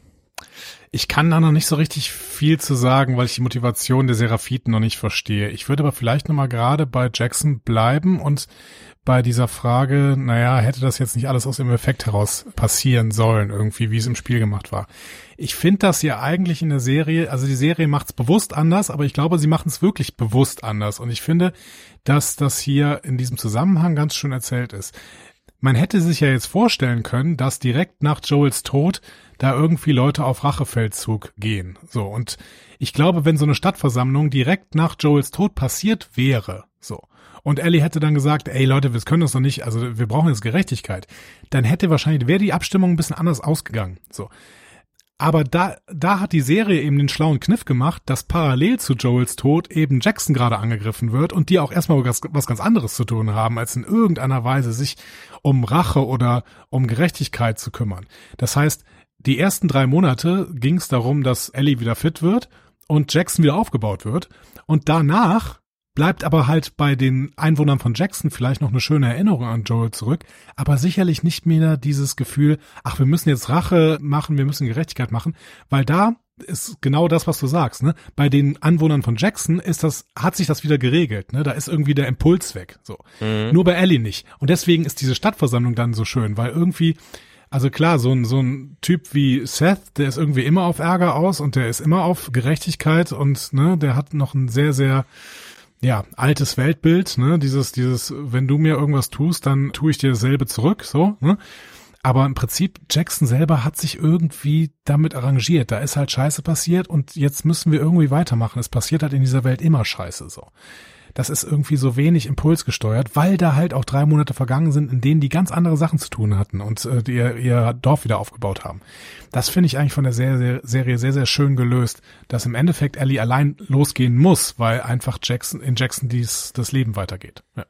Ich kann da noch nicht so richtig viel zu sagen, weil ich die Motivation der Seraphiten noch nicht verstehe. Ich würde aber vielleicht nochmal gerade bei Jackson bleiben und bei dieser Frage, naja, hätte das jetzt nicht alles aus dem Effekt heraus passieren sollen, irgendwie, wie es im Spiel gemacht war. Ich finde das ja eigentlich in der Serie, also die Serie macht es bewusst anders, aber ich glaube, sie machen es wirklich bewusst anders. Und ich finde, dass das hier in diesem Zusammenhang ganz schön erzählt ist. Man hätte sich ja jetzt vorstellen können, dass direkt nach Joels Tod da irgendwie Leute auf Rachefeldzug gehen. So, und ich glaube, wenn so eine Stadtversammlung direkt nach Joels Tod passiert wäre, so, und Ellie hätte dann gesagt, ey Leute, wir können das doch nicht, also wir brauchen jetzt Gerechtigkeit, dann hätte wahrscheinlich, wäre die Abstimmung ein bisschen anders ausgegangen. So. Aber da, da hat die Serie eben den schlauen Kniff gemacht, dass parallel zu Joels Tod eben Jackson gerade angegriffen wird und die auch erstmal was, was ganz anderes zu tun haben, als in irgendeiner Weise sich um Rache oder um Gerechtigkeit zu kümmern. Das heißt, die ersten drei Monate ging es darum, dass Ellie wieder fit wird und Jackson wieder aufgebaut wird. Und danach bleibt aber halt bei den Einwohnern von Jackson vielleicht noch eine schöne Erinnerung an Joel zurück, aber sicherlich nicht mehr dieses Gefühl, ach, wir müssen jetzt Rache machen, wir müssen Gerechtigkeit machen, weil da ist genau das, was du sagst, ne? Bei den Anwohnern von Jackson ist das, hat sich das wieder geregelt, ne? Da ist irgendwie der Impuls weg, so. Mhm. Nur bei Ellie nicht. Und deswegen ist diese Stadtversammlung dann so schön, weil irgendwie, also klar, so ein, so ein Typ wie Seth, der ist irgendwie immer auf Ärger aus und der ist immer auf Gerechtigkeit und, ne, der hat noch ein sehr, sehr, ja, altes Weltbild, ne, dieses, dieses, wenn du mir irgendwas tust, dann tue ich dir dasselbe zurück, so, ne. Aber im Prinzip, Jackson selber hat sich irgendwie damit arrangiert. Da ist halt Scheiße passiert und jetzt müssen wir irgendwie weitermachen. Es passiert halt in dieser Welt immer Scheiße, so. Das ist irgendwie so wenig impulsgesteuert, weil da halt auch drei Monate vergangen sind, in denen die ganz andere Sachen zu tun hatten und äh, ihr, ihr Dorf wieder aufgebaut haben. Das finde ich eigentlich von der Serie, Serie sehr, sehr schön gelöst, dass im Endeffekt Ellie allein losgehen muss, weil einfach Jackson in Jackson dies, das Leben weitergeht. Ja.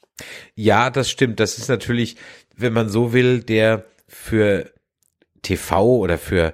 Ja, das stimmt. Das ist natürlich, wenn man so will, der für T V oder für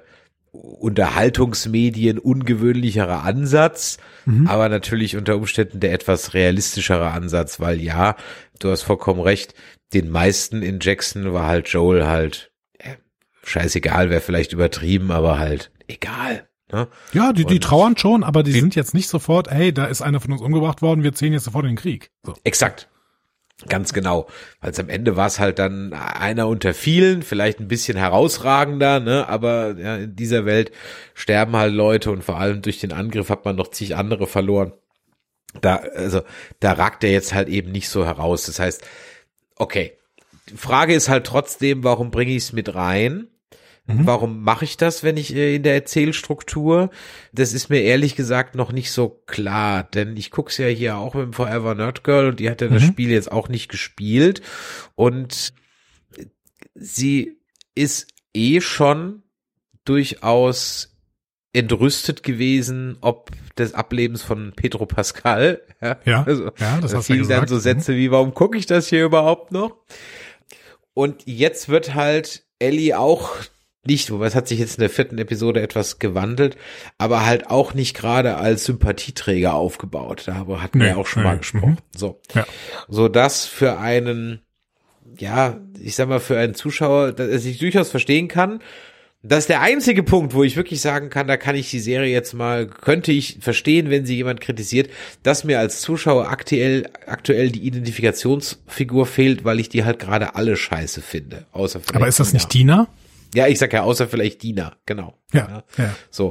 Unterhaltungsmedien ungewöhnlichere Ansatz, mhm. aber natürlich unter Umständen der etwas realistischere Ansatz, weil ja, du hast vollkommen recht, den meisten in Jackson war halt Joel halt, äh, scheißegal, wäre vielleicht übertrieben, aber halt egal. Ne? Ja, die, die trauern schon, aber die sind jetzt nicht sofort, hey, da ist einer von uns umgebracht worden, wir ziehen jetzt sofort in den Krieg. So. Exakt. Ganz genau, weil am Ende war es halt dann einer unter vielen, vielleicht ein bisschen herausragender, ne, aber ja, in dieser Welt sterben halt Leute und vor allem durch den Angriff hat man noch zig andere verloren. Da, also, da ragt er jetzt halt eben nicht so heraus. Das heißt, okay, die Frage ist halt trotzdem, warum bringe ich es mit rein? Mhm. Warum mache ich das, wenn ich äh, in der Erzählstruktur? Das ist mir ehrlich gesagt noch nicht so klar, denn ich guck's ja hier auch mit dem Forever Nerd Girl und die hat ja mhm. das Spiel jetzt auch nicht gespielt und sie ist eh schon durchaus entrüstet gewesen, ob des Ablebens von Pedro Pascal. Ja, ja, also, ja das da hast du gesagt. Dann so Sätze wie, warum gucke ich das hier überhaupt noch? Und jetzt wird halt Ellie auch nicht, wobei es hat sich jetzt in der vierten Episode etwas gewandelt, aber halt auch nicht gerade als Sympathieträger aufgebaut. Darüber hatten wir ja auch schon nee. mal gesprochen. Mhm. So, ja. so das für einen, ja, ich sag mal, für einen Zuschauer, dass ich durchaus verstehen kann. Das ist der einzige Punkt, wo ich wirklich sagen kann, da kann ich die Serie jetzt mal, könnte ich verstehen, wenn sie jemand kritisiert, dass mir als Zuschauer aktuell, aktuell die Identifikationsfigur fehlt, weil ich die halt gerade alle scheiße finde. Außer vielleicht Aber ist das Dina. nicht Dina? Ja, ich sag ja, außer vielleicht Dina, genau. Ja, ja. ja. So.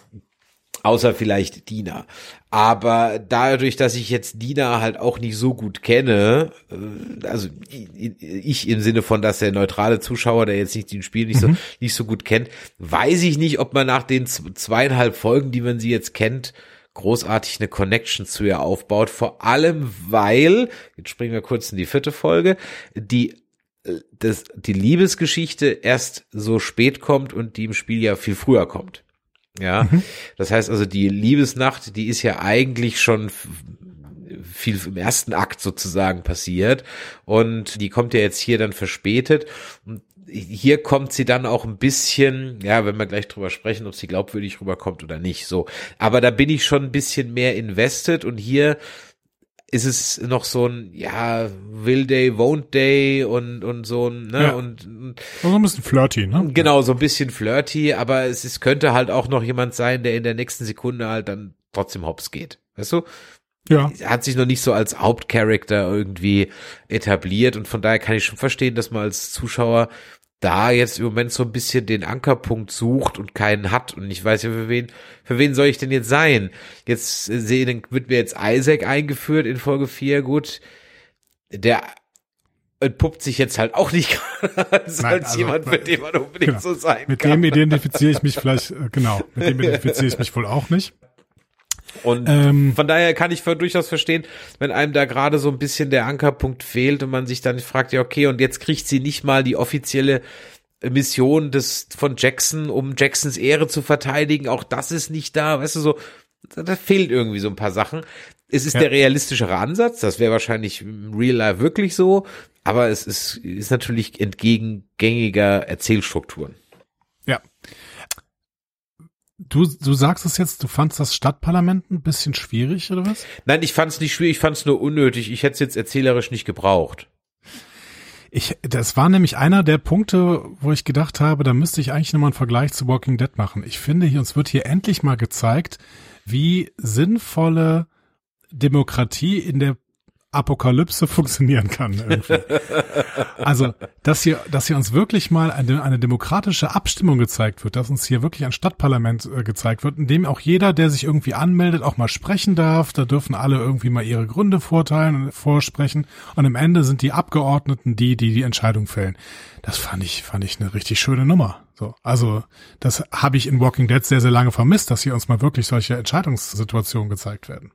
Außer vielleicht Dina. Aber dadurch, dass ich jetzt Dina halt auch nicht so gut kenne, also ich im Sinne von, dass der neutrale Zuschauer, der jetzt nicht den Spiel nicht mhm. so nicht so gut kennt, weiß ich nicht, ob man nach den zweieinhalb Folgen, die man sie jetzt kennt, großartig eine Connection zu ihr aufbaut. Vor allem, weil, jetzt springen wir kurz in die vierte Folge, die das, die Liebesgeschichte erst so spät kommt und die im Spiel ja viel früher kommt. Ja, mhm. das heißt also, die Liebesnacht, die ist ja eigentlich schon viel im ersten Akt sozusagen passiert und die kommt ja jetzt hier dann verspätet und hier kommt sie dann auch ein bisschen, ja, wenn wir gleich drüber sprechen, ob sie glaubwürdig rüberkommt oder nicht, so. Aber da bin ich schon ein bisschen mehr invested und hier ist es noch so ein, ja, will day, won't day und, und so ein, ne, ja. und, und so ein bisschen flirty, ne? Genau, so ein bisschen flirty, aber es ist, könnte halt auch noch jemand sein, der in der nächsten Sekunde halt dann trotzdem hops geht. Weißt du? Ja. Er hat sich noch nicht so als Hauptcharakter irgendwie etabliert und von daher kann ich schon verstehen, dass man als Zuschauer da jetzt im Moment so ein bisschen den Ankerpunkt sucht und keinen hat und ich weiß ja, für wen, für wen soll ich denn jetzt sein? Jetzt sehen, wird mir jetzt Isaac eingeführt in Folge vier, gut, der entpuppt sich jetzt halt auch nicht gerade als, Nein, als also, jemand, mit dem man unbedingt genau. so sein mit kann. Mit dem identifiziere ich mich vielleicht, genau, mit dem identifiziere ich mich wohl auch nicht. Und ähm, von daher kann ich durchaus verstehen, wenn einem da gerade so ein bisschen der Ankerpunkt fehlt und man sich dann fragt, ja okay, und jetzt kriegt sie nicht mal die offizielle Mission des von Jackson, um Jacksons Ehre zu verteidigen, auch das ist nicht da, weißt du, so, da fehlt irgendwie so ein paar Sachen. Es ist ja. der realistischere Ansatz, das wäre wahrscheinlich im Real Life wirklich so, aber es ist, ist natürlich entgegen gängiger Erzählstrukturen. Ja. Du, du sagst es jetzt, du fandst das Stadtparlament ein bisschen schwierig, oder was? Nein, ich fand es nicht schwierig, ich fand es nur unnötig. Ich hätte es jetzt erzählerisch nicht gebraucht. Ich, das war nämlich einer der Punkte, wo ich gedacht habe, da müsste ich eigentlich nochmal einen Vergleich zu Walking Dead machen. Ich finde, hier, uns wird hier endlich mal gezeigt, wie sinnvolle Demokratie in der Apokalypse funktionieren kann irgendwie. Also, dass hier, dass hier uns wirklich mal eine, eine demokratische Abstimmung gezeigt wird, dass uns hier wirklich ein Stadtparlament äh, gezeigt wird, in dem auch jeder, der sich irgendwie anmeldet, auch mal sprechen darf. Da dürfen alle irgendwie mal ihre Gründe vorteilen, vorsprechen. Und am Ende sind die Abgeordneten die, die die Entscheidung fällen. Das fand ich, fand ich eine richtig schöne Nummer. So, also, das habe ich in Walking Dead sehr, sehr lange vermisst, dass hier uns mal wirklich solche Entscheidungssituationen gezeigt werden.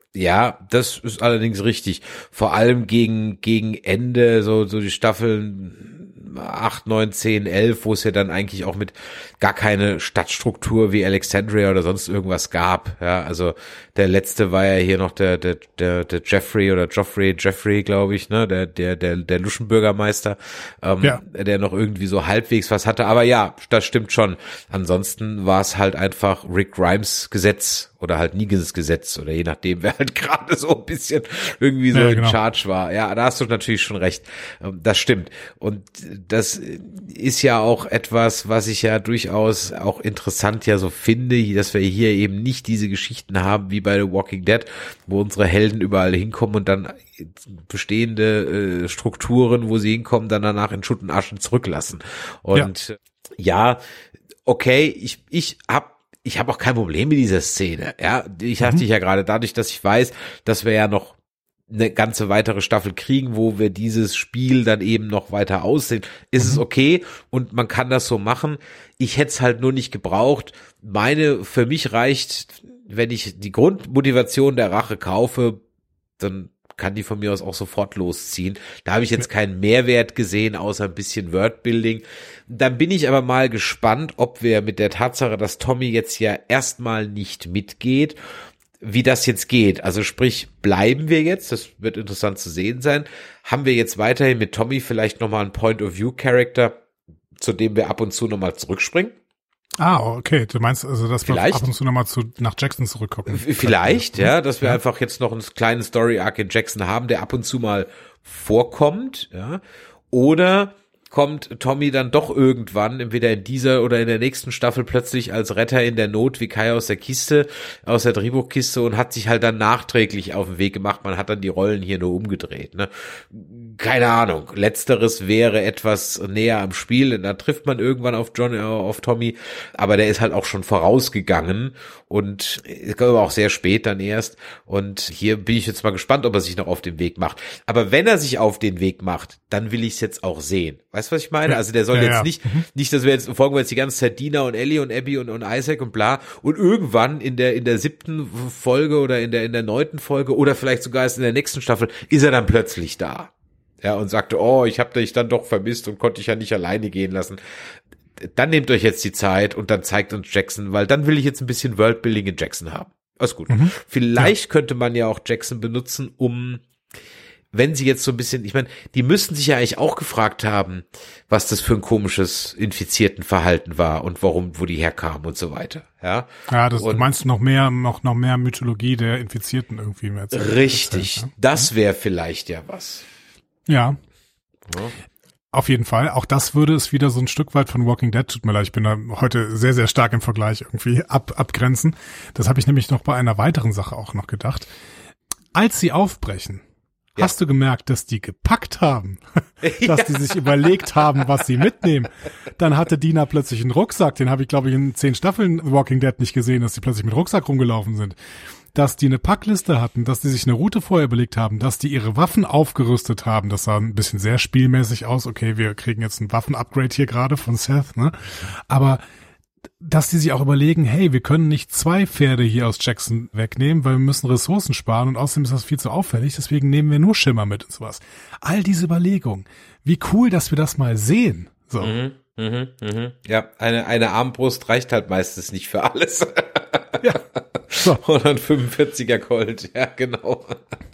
Ja, das ist allerdings richtig. Vor allem gegen gegen Ende, so so die Staffeln acht, neun, zehn, elf, wo es ja dann eigentlich auch mit gar keine Stadtstruktur wie Alexandria oder sonst irgendwas gab. Ja, also der letzte war ja hier noch der der der, der Jeffrey oder Joffrey, Jeffrey, glaube ich, ne, der der der der Luschenbürgermeister, ähm, ja. der noch irgendwie so halbwegs was hatte. Aber ja, das stimmt schon. Ansonsten war es halt einfach Rick Grimes Gesetz oder halt Negans Gesetz oder je nachdem, wer halt gerade so ein bisschen irgendwie so ja, in genau. Charge war. Ja, da hast du natürlich schon recht. Das stimmt. Und das ist ja auch etwas, was ich ja durchaus auch interessant ja so finde, dass wir hier eben nicht diese Geschichten haben wie bei The Walking Dead, wo unsere Helden überall hinkommen und dann bestehende äh, Strukturen, wo sie hinkommen, dann danach in Schutt und Asche zurücklassen. Und ja, ja okay, ich ich hab Ich habe auch kein Problem mit dieser Szene. Ja, ich hatte mhm. ja gerade dadurch, dass ich weiß, dass wir ja noch eine ganze weitere Staffel kriegen, wo wir dieses Spiel dann eben noch weiter aussehen, ist mhm. es okay und man kann das so machen. Ich hätte es halt nur nicht gebraucht. Meine, für mich reicht, wenn ich die Grundmotivation der Rache kaufe, dann kann die von mir aus auch sofort losziehen. Da habe ich jetzt keinen Mehrwert gesehen, außer ein bisschen Wordbuilding. Dann bin ich aber mal gespannt, ob wir mit der Tatsache, dass Tommy jetzt ja erstmal nicht mitgeht, wie das jetzt geht. Also sprich, bleiben wir jetzt, das wird interessant zu sehen sein. Haben wir jetzt weiterhin mit Tommy vielleicht nochmal einen Point-of-View-Charakter, zu dem wir ab und zu nochmal zurückspringen. Ah, okay. Du meinst also, dass Vielleicht. wir ab und zu nochmal zu, nach Jackson zurückgucken? Vielleicht, ja, dass wir ja. einfach jetzt noch einen kleinen Story-Arc in Jackson haben, der ab und zu mal vorkommt, ja. Oder kommt Tommy dann doch irgendwann, entweder in dieser oder in der nächsten Staffel plötzlich als Retter in der Not wie Kai aus der Kiste, aus der Drehbuchkiste und hat sich halt dann nachträglich auf den Weg gemacht. Man hat dann die Rollen hier nur umgedreht, ne? Keine Ahnung. Letzteres wäre etwas näher am Spiel. Da trifft man irgendwann auf John, äh, auf Tommy. Aber der ist halt auch schon vorausgegangen und ich glaube auch sehr spät dann erst. Und hier bin ich jetzt mal gespannt, ob er sich noch auf den Weg macht. Aber wenn er sich auf den Weg macht, dann will ich es jetzt auch sehen. Weißt du, was ich meine? Also der soll ja, jetzt ja. nicht, mhm. nicht, dass wir jetzt, folgen wir jetzt die ganze Zeit Dina und Ellie und Abby und, und Isaac und bla. Und irgendwann in der, in der siebten Folge oder in der, in der neunten Folge oder vielleicht sogar erst in der nächsten Staffel ist er dann plötzlich da. Ja, und sagte, oh, ich hab dich dann doch vermisst und konnte dich ja nicht alleine gehen lassen. Dann nehmt euch jetzt die Zeit und dann zeigt uns Jackson, weil dann will ich jetzt ein bisschen Worldbuilding in Jackson haben. Alles gut. Mhm. Vielleicht ja. könnte man ja auch Jackson benutzen, um, wenn sie jetzt so ein bisschen, ich meine, die müssten sich ja eigentlich auch gefragt haben, was das für ein komisches infizierten Verhalten war und warum, wo die herkamen und so weiter. Ja, ja das, und, du meinst noch mehr, noch, noch mehr Mythologie der Infizierten irgendwie mehr. Richtig, erzählt, ne? Das wäre vielleicht ja was. Ja. ja. Auf jeden Fall. Auch das würde es wieder so ein Stück weit von Walking Dead, tut mir leid, ich bin da heute sehr, sehr stark im Vergleich irgendwie ab, abgrenzen. Das habe ich nämlich noch bei einer weiteren Sache auch noch gedacht. Als sie aufbrechen, ja. hast du gemerkt, dass die gepackt haben, dass ja. die sich überlegt haben, was sie mitnehmen. Dann hatte Dina plötzlich einen Rucksack, den habe ich, glaube ich, in zehn Staffeln Walking Dead nicht gesehen, dass die plötzlich mit Rucksack rumgelaufen sind. Dass die eine Packliste hatten, dass die sich eine Route vorher überlegt haben, dass die ihre Waffen aufgerüstet haben. Das sah ein bisschen sehr spielmäßig aus. Okay, wir kriegen jetzt ein Waffen-Upgrade hier gerade von Seth, ne? Aber dass die sich auch überlegen, hey, wir können nicht zwei Pferde hier aus Jackson wegnehmen, weil wir müssen Ressourcen sparen und außerdem ist das viel zu auffällig, deswegen nehmen wir nur Schimmer mit und sowas. All diese Überlegungen. Wie cool, dass wir das mal sehen. So. Mhm, mhm, mhm. Ja, eine, eine Armbrust reicht halt meistens nicht für alles. Ja. So. hundertfünfundvierziger Colt, ja, genau.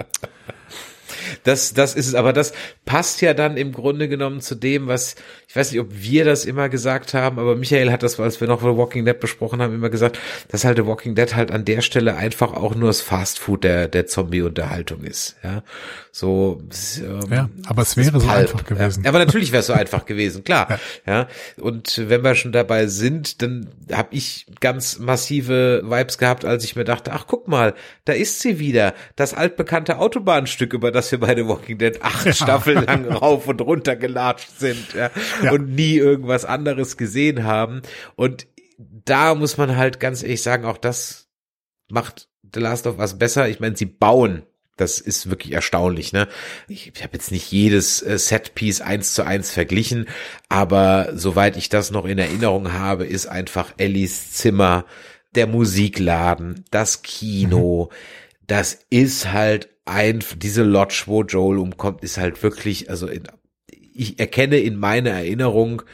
Das, das ist es, aber das passt ja dann im Grunde genommen zu dem, was, ich weiß nicht, ob wir das immer gesagt haben, aber Michael hat das, als wir noch The Walking Dead besprochen haben, immer gesagt, dass halt The Walking Dead halt an der Stelle einfach auch nur das Fastfood der, der Zombie-Unterhaltung ist, ja. So, ähm, ja, aber es wäre so Pulp, einfach gewesen. Ja. Aber natürlich wäre es so einfach gewesen, klar, ja. ja. Und wenn wir schon dabei sind, dann habe ich ganz massive Vibes gehabt, als ich mir dachte, ach, guck mal, da ist sie wieder, das altbekannte Autobahnstück, über das wir bei The Walking Dead acht ja. Staffeln lang rauf und runter gelatscht sind, ja, ja. und nie irgendwas anderes gesehen haben. Und da muss man halt ganz ehrlich sagen, auch das macht The Last of Us besser. Ich meine, sie bauen, das ist wirklich erstaunlich, ne? Ich, ich habe jetzt nicht jedes äh, Setpiece eins zu eins verglichen, aber soweit ich das noch in Erinnerung habe, ist einfach Ellies Zimmer, der Musikladen, das Kino, mhm. das ist halt ein, diese Lodge, wo Joel umkommt, ist halt wirklich, also in, ich erkenne in meiner Erinnerung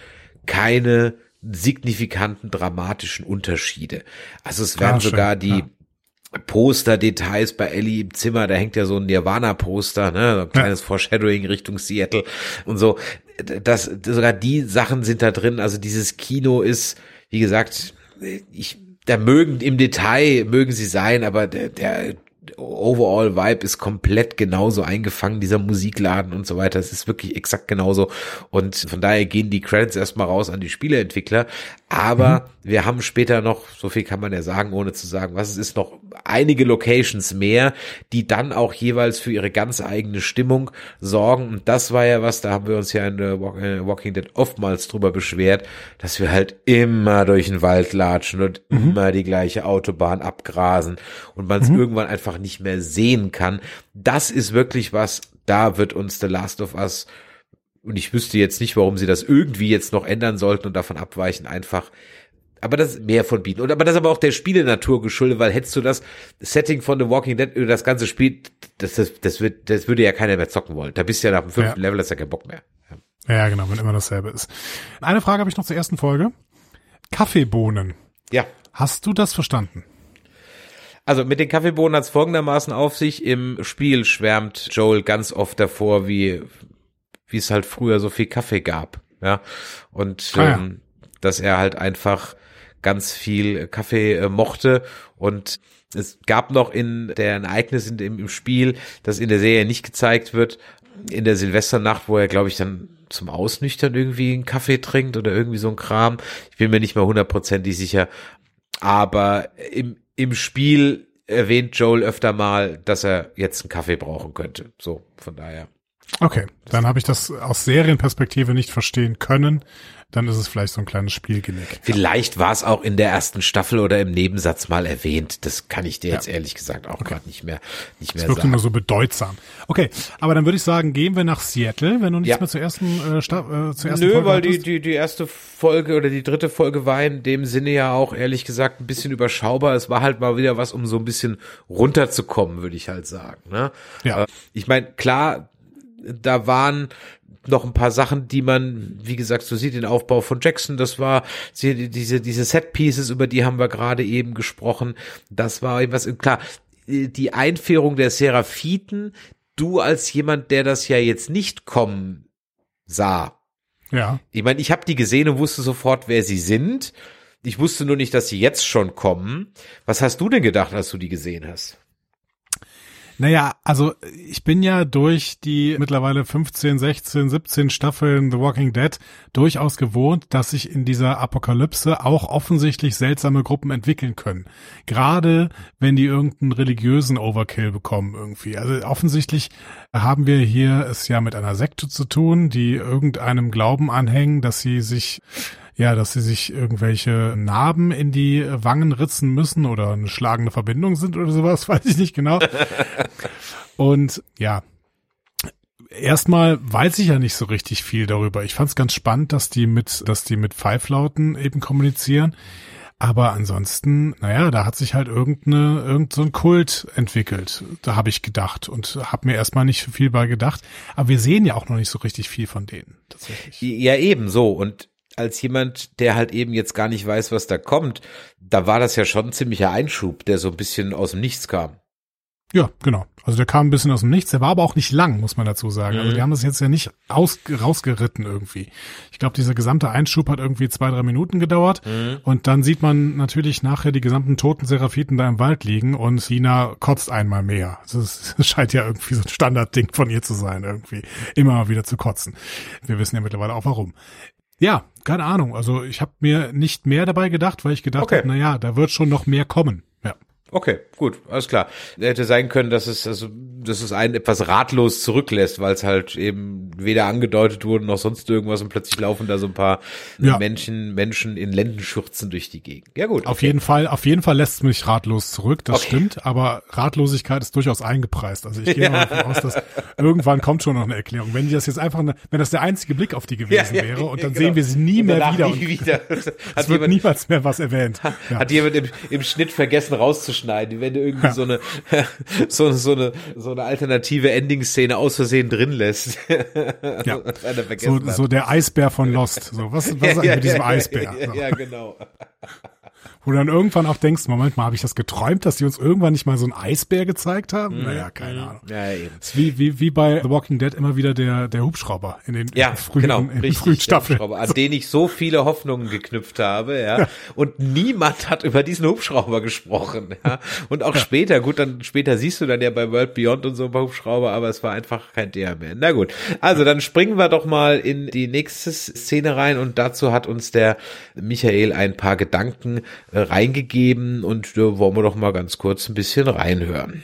keine signifikanten dramatischen Unterschiede. Also es werden ja, sogar die ja. Poster-Details bei Ellie im Zimmer, da hängt ja so ein Nirvana-Poster, ne, ein kleines ja. Foreshadowing Richtung Seattle und so. Das, sogar die Sachen sind da drin. Also dieses Kino ist, wie gesagt, ich, da mögen im Detail mögen sie sein, aber der, der Overall Vibe ist komplett genauso eingefangen, dieser Musikladen und so weiter. Es ist wirklich exakt genauso. Und von daher gehen die Credits erstmal raus an die Spieleentwickler. Aber mhm. wir haben später noch, so viel kann man ja sagen, ohne zu sagen, was es ist, noch einige Locations mehr, die dann auch jeweils für ihre ganz eigene Stimmung sorgen. Und das war ja was, da haben wir uns ja in der Walking Dead oftmals drüber beschwert, dass wir halt immer durch den Wald latschen und mhm. immer die gleiche Autobahn abgrasen und man es mhm. irgendwann einfach nicht mehr sehen kann. Das ist wirklich was, da wird uns The Last of Us, und ich wüsste jetzt nicht, warum sie das irgendwie jetzt noch ändern sollten und davon abweichen, einfach, aber das mehr von bieten. Und aber das ist aber auch der Spielenatur geschuldet, weil hättest du das Setting von The Walking Dead über das ganze Spiel, das, das, das wird, das würde ja keiner mehr zocken wollen. Da bist du ja nach dem fünften ja. Level, hast ja keinen Bock mehr. Ja. ja, genau, wenn immer dasselbe ist. Eine Frage habe ich noch zur ersten Folge. Kaffeebohnen. Ja. Hast du das verstanden? Also mit den Kaffeebohnen hat es folgendermaßen auf sich. Im Spiel schwärmt Joel ganz oft davor, wie wie es halt früher so viel Kaffee gab. ja. Und ah, ähm, ja. dass er halt einfach ganz viel Kaffee äh, mochte. Und es gab noch in der Ereignis in dem, im Spiel, das in der Serie nicht gezeigt wird, in der Silvesternacht, wo er, glaube ich, dann zum Ausnüchtern irgendwie einen Kaffee trinkt oder irgendwie so ein Kram. Ich bin mir nicht mal hundertprozentig sicher. Aber im, im Spiel erwähnt Joel öfter mal, dass er jetzt einen Kaffee brauchen könnte. So, von daher. Okay, dann habe ich das aus Serienperspektive nicht verstehen können. Dann ist es vielleicht so ein kleines Spielgenick. Vielleicht war es auch in der ersten Staffel oder im Nebensatz mal erwähnt. Das kann ich dir jetzt ja. ehrlich gesagt auch okay. gerade nicht mehr, nicht mehr das wirkt sagen. immer so bedeutsam. Okay, aber dann würde ich sagen, gehen wir nach Seattle, wenn du nichts ja. mehr zur ersten, äh, Sta- äh, zur ersten Nö, Folge weil die, hattest. die, die erste Folge oder die dritte Folge war in dem Sinne ja auch ehrlich gesagt ein bisschen überschaubar. Es war halt mal wieder was, um so ein bisschen runterzukommen, würde ich halt sagen. Ne? Ja. Ich meine, klar, da waren noch ein paar Sachen, die man, wie gesagt, so sieht den Aufbau von Jackson, das war diese diese Set-Pieces, über die haben wir gerade eben gesprochen, das war eben was, klar, die Einführung der Seraphiten, du als jemand, der das ja jetzt nicht kommen sah. Ja. Ich meine, ich habe die gesehen und wusste sofort, wer sie sind. Ich wusste nur nicht, dass sie jetzt schon kommen. Was hast du denn gedacht, als du die gesehen hast? Naja, also ich bin ja durch die mittlerweile fünfzehn, sechzehn, siebzehn Staffeln The Walking Dead durchaus gewohnt, dass sich in dieser Apokalypse auch offensichtlich seltsame Gruppen entwickeln können. Gerade wenn die irgendeinen religiösen Overkill bekommen irgendwie. Also offensichtlich haben wir hier es ja mit einer Sekte zu tun, die irgendeinem Glauben anhängen, dass sie sich Ja, dass sie sich irgendwelche Narben in die Wangen ritzen müssen oder eine schlagende Verbindung sind oder sowas, weiß ich nicht genau. Und ja, erstmal weiß ich ja nicht so richtig viel darüber. Ich fand es ganz spannend, dass die mit, dass die mit Pfeiflauten eben kommunizieren. Aber ansonsten, naja, da hat sich halt irgendeine, irgend so ein Kult entwickelt. Da habe ich gedacht und habe mir erstmal nicht viel bei gedacht. Aber wir sehen ja auch noch nicht so richtig viel von denen, tatsächlich. Ja, ebenso. Und als jemand, der halt eben jetzt gar nicht weiß, was da kommt, da war das ja schon ein ziemlicher Einschub, der so ein bisschen aus dem Nichts kam. Ja, genau. Also der kam ein bisschen aus dem Nichts, der war aber auch nicht lang, muss man dazu sagen. Mhm. Also die haben das jetzt ja nicht aus, rausgeritten irgendwie. Ich glaube, dieser gesamte Einschub hat irgendwie zwei, drei Minuten gedauert. Mhm. Und dann sieht man natürlich nachher die gesamten toten Seraphiten da im Wald liegen und Sina kotzt einmal mehr. Das, das scheint ja irgendwie so ein Standardding von ihr zu sein, irgendwie. Immer mal wieder zu kotzen. Wir wissen ja mittlerweile auch warum. Ja, keine Ahnung. Also ich habe mir nicht mehr dabei gedacht, weil ich gedacht okay. habe, na ja, da wird schon noch mehr kommen. Ja. Okay, gut, alles klar. Hätte sein können, dass es also, dass es einen etwas ratlos zurücklässt, weil es halt eben weder angedeutet wurde noch sonst irgendwas und plötzlich laufen da so ein paar ja. Menschen, Menschen in Lendenschürzen durch die Gegend. Ja gut. Auf okay. jeden Fall, auf jeden Fall lässt es mich ratlos zurück. Das okay. stimmt, aber Ratlosigkeit ist durchaus eingepreist. Also ich gehe ja. mal davon aus, dass irgendwann kommt schon noch eine Erklärung. Wenn die das jetzt einfach, eine, wenn das der einzige Blick auf die gewesen ja, ja, wäre und dann genau. sehen wir sie nie mehr wieder. Nie wieder. Es wird jemand, niemals mehr was erwähnt. Ja. Hat jemand im, im Schnitt vergessen rauszuschneiden, wenn du irgendwie ja. so eine so, so eine so eine alternative Ending-Szene aus Versehen drin lässt. Ja. so, so der Eisbär von Lost. So, was, was ja, ja, mit diesem Eisbär? Ja, ja, genau. Wo du dann irgendwann auch denkst, Moment mal, habe ich das geträumt, dass die uns irgendwann nicht mal so einen Eisbär gezeigt haben? Mhm. Naja, keine Ahnung. Ja, eben. Das ist wie, wie, wie bei The Walking Dead immer wieder der, der Hubschrauber in den ja, frühen, genau, in richtig, frühen Staffeln. An den ich so viele Hoffnungen geknüpft habe, ja. ja. Und niemand hat über diesen Hubschrauber gesprochen, ja. Und auch ja. später, gut, dann später siehst du dann ja bei World Beyond und so ein paar Hubschrauber, aber es war einfach kein der mehr. Na gut. Also dann springen wir doch mal in die nächste Szene rein und dazu hat uns der Michael ein paar Gedanken äh, reingegeben und da wollen wir doch mal ganz kurz ein bisschen reinhören.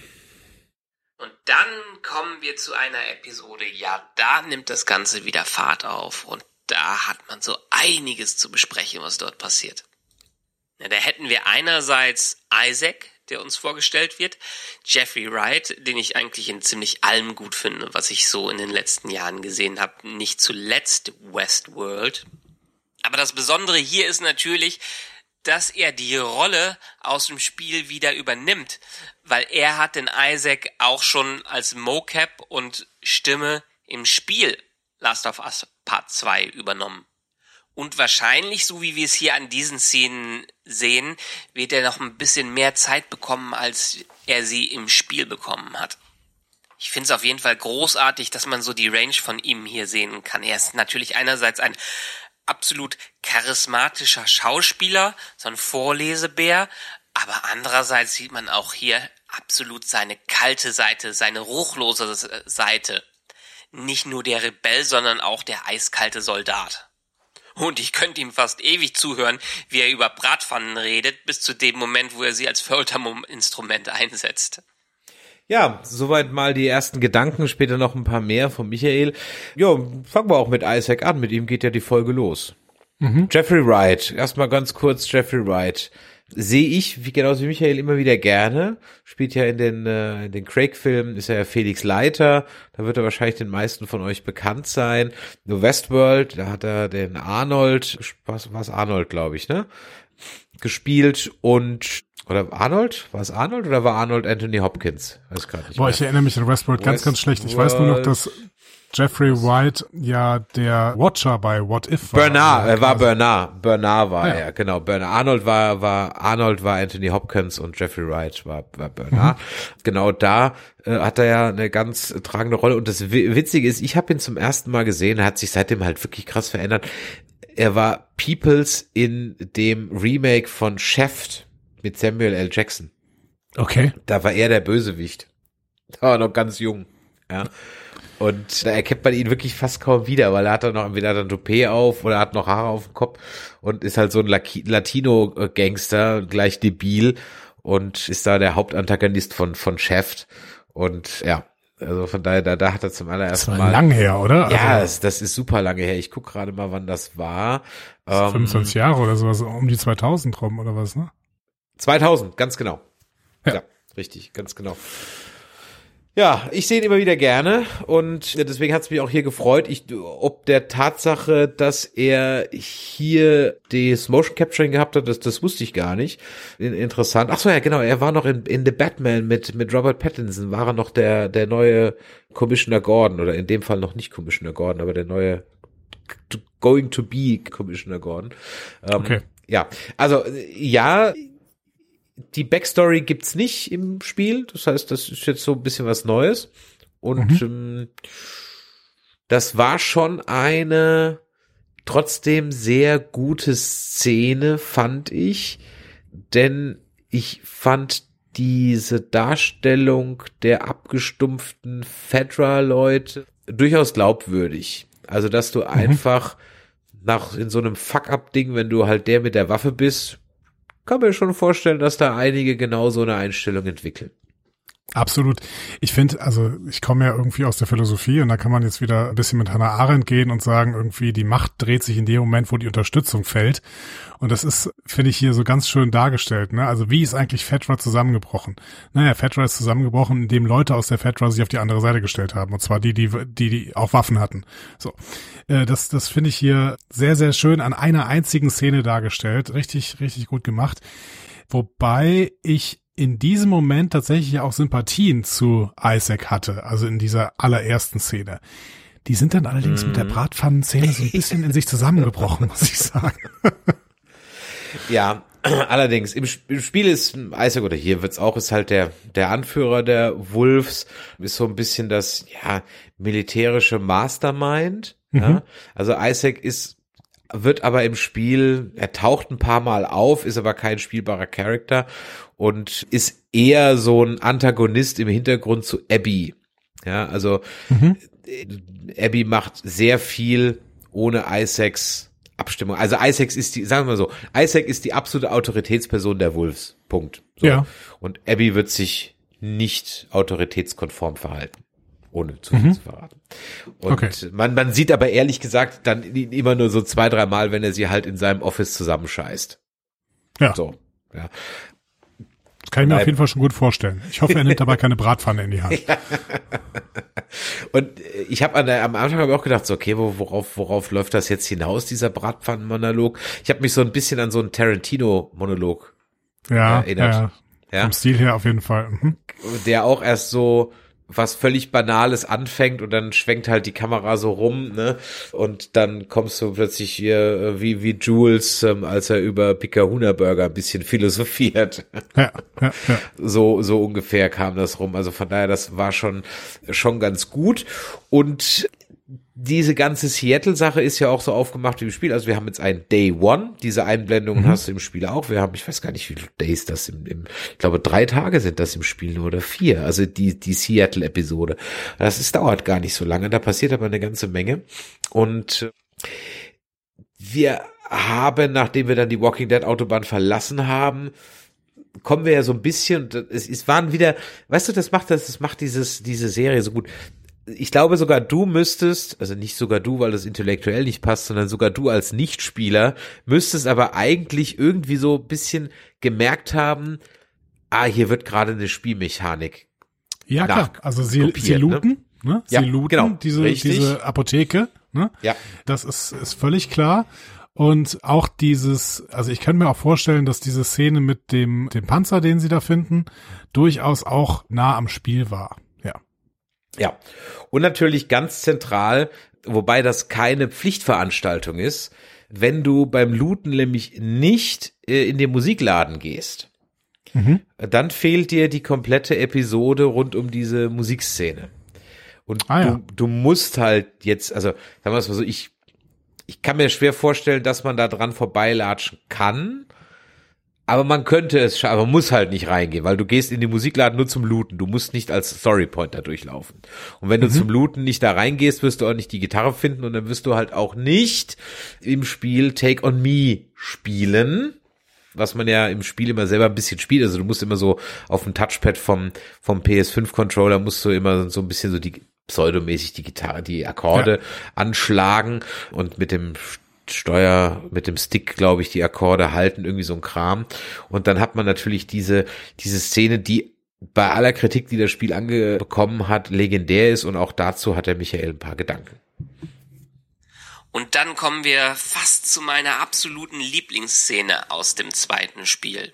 Und dann kommen wir zu einer Episode, ja, da nimmt das Ganze wieder Fahrt auf und da hat man so einiges zu besprechen, was dort passiert. Ja, da hätten wir einerseits Isaac, der uns vorgestellt wird, Jeffrey Wright, den ich eigentlich in ziemlich allem gut finde, was ich so in den letzten Jahren gesehen habe, nicht zuletzt Westworld. Aber das Besondere hier ist natürlich, dass er die Rolle aus dem Spiel wieder übernimmt, weil er hat den Isaac auch schon als Mocap und Stimme im Spiel Last of Us Part zwei übernommen. Und wahrscheinlich, so wie wir es hier an diesen Szenen sehen, wird er noch ein bisschen mehr Zeit bekommen, als er sie im Spiel bekommen hat. Ich finde es auf jeden Fall großartig, dass man so die Range von ihm hier sehen kann. Er ist natürlich einerseits ein absolut charismatischer Schauspieler, so ein Vorlesebär, aber andererseits sieht man auch hier absolut seine kalte Seite, seine ruchlose Seite. Nicht nur der Rebell, sondern auch der eiskalte Soldat. Und ich könnte ihm fast ewig zuhören, wie er über Bratpfannen redet, bis zu dem Moment, wo er sie als Folterinstrument einsetzt. Ja, soweit mal die ersten Gedanken, später noch ein paar mehr von Michael. Ja, fangen wir auch mit Isaac an, mit ihm geht ja die Folge los. Mhm. Jeffrey Wright, erstmal ganz kurz Jeffrey Wright. Sehe ich, wie genauso wie Michael, immer wieder gerne. Spielt ja in den äh, in den Craig-Filmen, ist er ja Felix Leiter. Da wird er wahrscheinlich den meisten von euch bekannt sein. The Westworld, da hat er den Arnold, was was Arnold, glaube ich, ne? Gespielt und oder Arnold? War es Arnold oder war Arnold Anthony Hopkins? Weiß gar nicht. Boah, ich erinnere mich an Westworld ganz, West ganz schlecht. Ich weiß nur noch, dass Jeffrey Wright ja der Watcher bei What If war. Bernard, er war Bernard. Bernard war ja. er, genau. Bernard. Arnold war, war, Arnold war Anthony Hopkins und Jeffrey Wright war, war Bernard. Mhm. Genau da äh, hat er ja eine ganz tragende Rolle. Und das Witzige ist, ich habe ihn zum ersten Mal gesehen, er hat sich seitdem halt wirklich krass verändert. Er war Peoples in dem Remake von Chef mit Samuel L. Jackson. Okay. Da war er der Bösewicht. Da war noch ganz jung. Ja. Und da erkennt man ihn wirklich fast kaum wieder, weil er hat dann noch entweder ein Toupet auf oder hat noch Haare auf dem Kopf und ist halt so ein Latino-Gangster, gleich debil und ist da der Hauptantagonist von von Shaft. Und ja, also von daher, da, da hat er zum allerersten Mal. Das war lang her, oder? Ja, also, das, das ist super lange her. Ich guck gerade mal, wann das war. Das fünfundzwanzig ähm, Jahre oder sowas, um die zweitausend rum oder was, ne? zweitausend, ganz genau. Ja, ja richtig, ganz genau. Ja, ich sehe ihn immer wieder gerne und deswegen hat es mich auch hier gefreut, ich, ob der Tatsache, dass er hier das Motion Capturing gehabt hat, das, das wusste ich gar nicht. Interessant. Ach so, ja, genau, er war noch in, in The Batman mit mit Robert Pattinson, war er noch der der neue Commissioner Gordon oder in dem Fall noch nicht Commissioner Gordon, aber der neue going to be Commissioner Gordon. Ähm, okay. Ja, also ja, die Backstory gibt's nicht im Spiel, das heißt, das ist jetzt so ein bisschen was Neues und mhm. ähm, das war schon eine trotzdem sehr gute Szene, fand ich, denn ich fand diese Darstellung der abgestumpften Fedra-Leute durchaus glaubwürdig. Also, dass du mhm. einfach nach in so einem Fuck-up-Ding, wenn du halt der mit der Waffe bist, kann mir schon vorstellen, dass da einige genau so eine Einstellung entwickeln. Absolut. Ich finde, also ich komme ja irgendwie aus der Philosophie und da kann man jetzt wieder ein bisschen mit Hannah Arendt gehen und sagen, irgendwie die Macht dreht sich in dem Moment, wo die Unterstützung fällt. Und das ist, finde ich, hier so ganz schön dargestellt. Ne? Also wie ist eigentlich Fedra zusammengebrochen? Naja, Fedra ist zusammengebrochen, indem Leute aus der Fedra sich auf die andere Seite gestellt haben. Und zwar die, die, die, die auch Waffen hatten. So, äh, das, das finde ich hier sehr, sehr schön an einer einzigen Szene dargestellt. Richtig, richtig gut gemacht. Wobei ich in diesem Moment tatsächlich auch Sympathien zu Isaac hatte, also in dieser allerersten Szene. Die sind dann allerdings mm. mit der Bratpfannenszene so ein bisschen in sich zusammengebrochen, muss ich sagen. Ja, allerdings, im, im Spiel ist Isaac, oder hier wird's auch, ist halt der der Anführer der Wolves, ist so ein bisschen das, ja, militärische Mastermind. Mhm. Ja? Also Isaac ist wird aber im Spiel, er taucht ein paar Mal auf, ist aber kein spielbarer Charakter und ist eher so ein Antagonist im Hintergrund zu Abby. Ja, also mhm. Abby macht sehr viel ohne Isaacs Abstimmung. Also Isaac ist die, sagen wir mal so, Isaac ist die absolute Autoritätsperson der Wolves. Punkt. So. Ja. Und Abby wird sich nicht autoritätskonform verhalten. Ohne zu viel mhm. zu verraten. Und okay. man, man sieht aber ehrlich gesagt dann immer nur so zwei, drei Mal, wenn er sie halt in seinem Office zusammenscheißt. Ja. So, ja. Das kann ich mir Nein. auf jeden Fall schon gut vorstellen. Ich hoffe, er nimmt dabei keine Bratpfanne in die Hand. Ja. Und ich habe am Anfang hab ich auch gedacht, so, okay, worauf, worauf läuft das jetzt hinaus, dieser Bratpfannenmonolog? Ich habe mich so ein bisschen an so einen Tarantino-Monolog ja, erinnert. Ja, ja. Vom Stil her auf jeden Fall. Mhm. Der auch erst so was völlig Banales anfängt und dann schwenkt halt die Kamera so rum, ne? Und dann kommst du plötzlich hier wie wie Jules, ähm, als er über Picahuna Burger ein bisschen philosophiert. Ja, ja, ja. So so ungefähr kam das rum. Also von daher, das war schon schon ganz gut. Und diese ganze Seattle-Sache ist ja auch so aufgemacht wie im Spiel. Also wir haben jetzt ein Day One. Diese Einblendungen mhm. hast du im Spiel auch. Wir haben, ich weiß gar nicht, wie viele Days das im, im, ich glaube, drei Tage sind das im Spiel nur oder vier. Also die, die Seattle-Episode. Das ist, dauert gar nicht so lange. Da passiert aber eine ganze Menge. Und wir haben, nachdem wir dann die Walking Dead Autobahn verlassen haben, kommen wir ja so ein bisschen, es, es waren wieder, weißt du, das macht das, das macht dieses, diese Serie so gut. Ich glaube, sogar du müsstest, also nicht sogar du, weil das intellektuell nicht passt, sondern sogar du als Nichtspieler müsstest aber eigentlich irgendwie so ein bisschen gemerkt haben, ah, hier wird gerade eine Spielmechanik. Ja, klar. Also sie, sie looten, ne? ne? Sie ja, looten genau. diese, diese Apotheke, ne? Ja. Das ist, ist völlig klar. Und auch dieses, also ich kann mir auch vorstellen, dass diese Szene mit dem, dem Panzer, den sie da finden, durchaus auch nah am Spiel war. Ja. Ja, und natürlich ganz zentral, wobei das keine Pflichtveranstaltung ist, wenn du beim Looten nämlich nicht äh, in den Musikladen gehst, mhm. dann fehlt dir die komplette Episode rund um diese Musikszene. Und ah, ja. du, du musst halt jetzt, also sagen wir es mal so, ich, ich kann mir schwer vorstellen, dass man da dran vorbeilatschen kann. Aber man könnte es, aber man muss halt nicht reingehen, weil du gehst in den Musikladen nur zum Looten. Du musst nicht als Storypoint da durchlaufen. Und wenn du mhm. zum Looten nicht da reingehst, wirst du auch nicht die Gitarre finden und dann wirst du halt auch nicht im Spiel Take on Me spielen, was man ja im Spiel immer selber ein bisschen spielt. Also du musst immer so auf dem Touchpad vom, vom P S fünf Controller musst du immer so ein bisschen so die pseudomäßig die Gitarre, die Akkorde ja. anschlagen und mit dem Steuer mit dem Stick, glaube ich, die Akkorde halten, irgendwie so ein Kram. Und dann hat man natürlich diese diese Szene, die bei aller Kritik, die das Spiel angebekommen hat, legendär ist. Und auch dazu hat der Michael ein paar Gedanken. Und dann kommen wir fast zu meiner absoluten Lieblingsszene aus dem zweiten Spiel.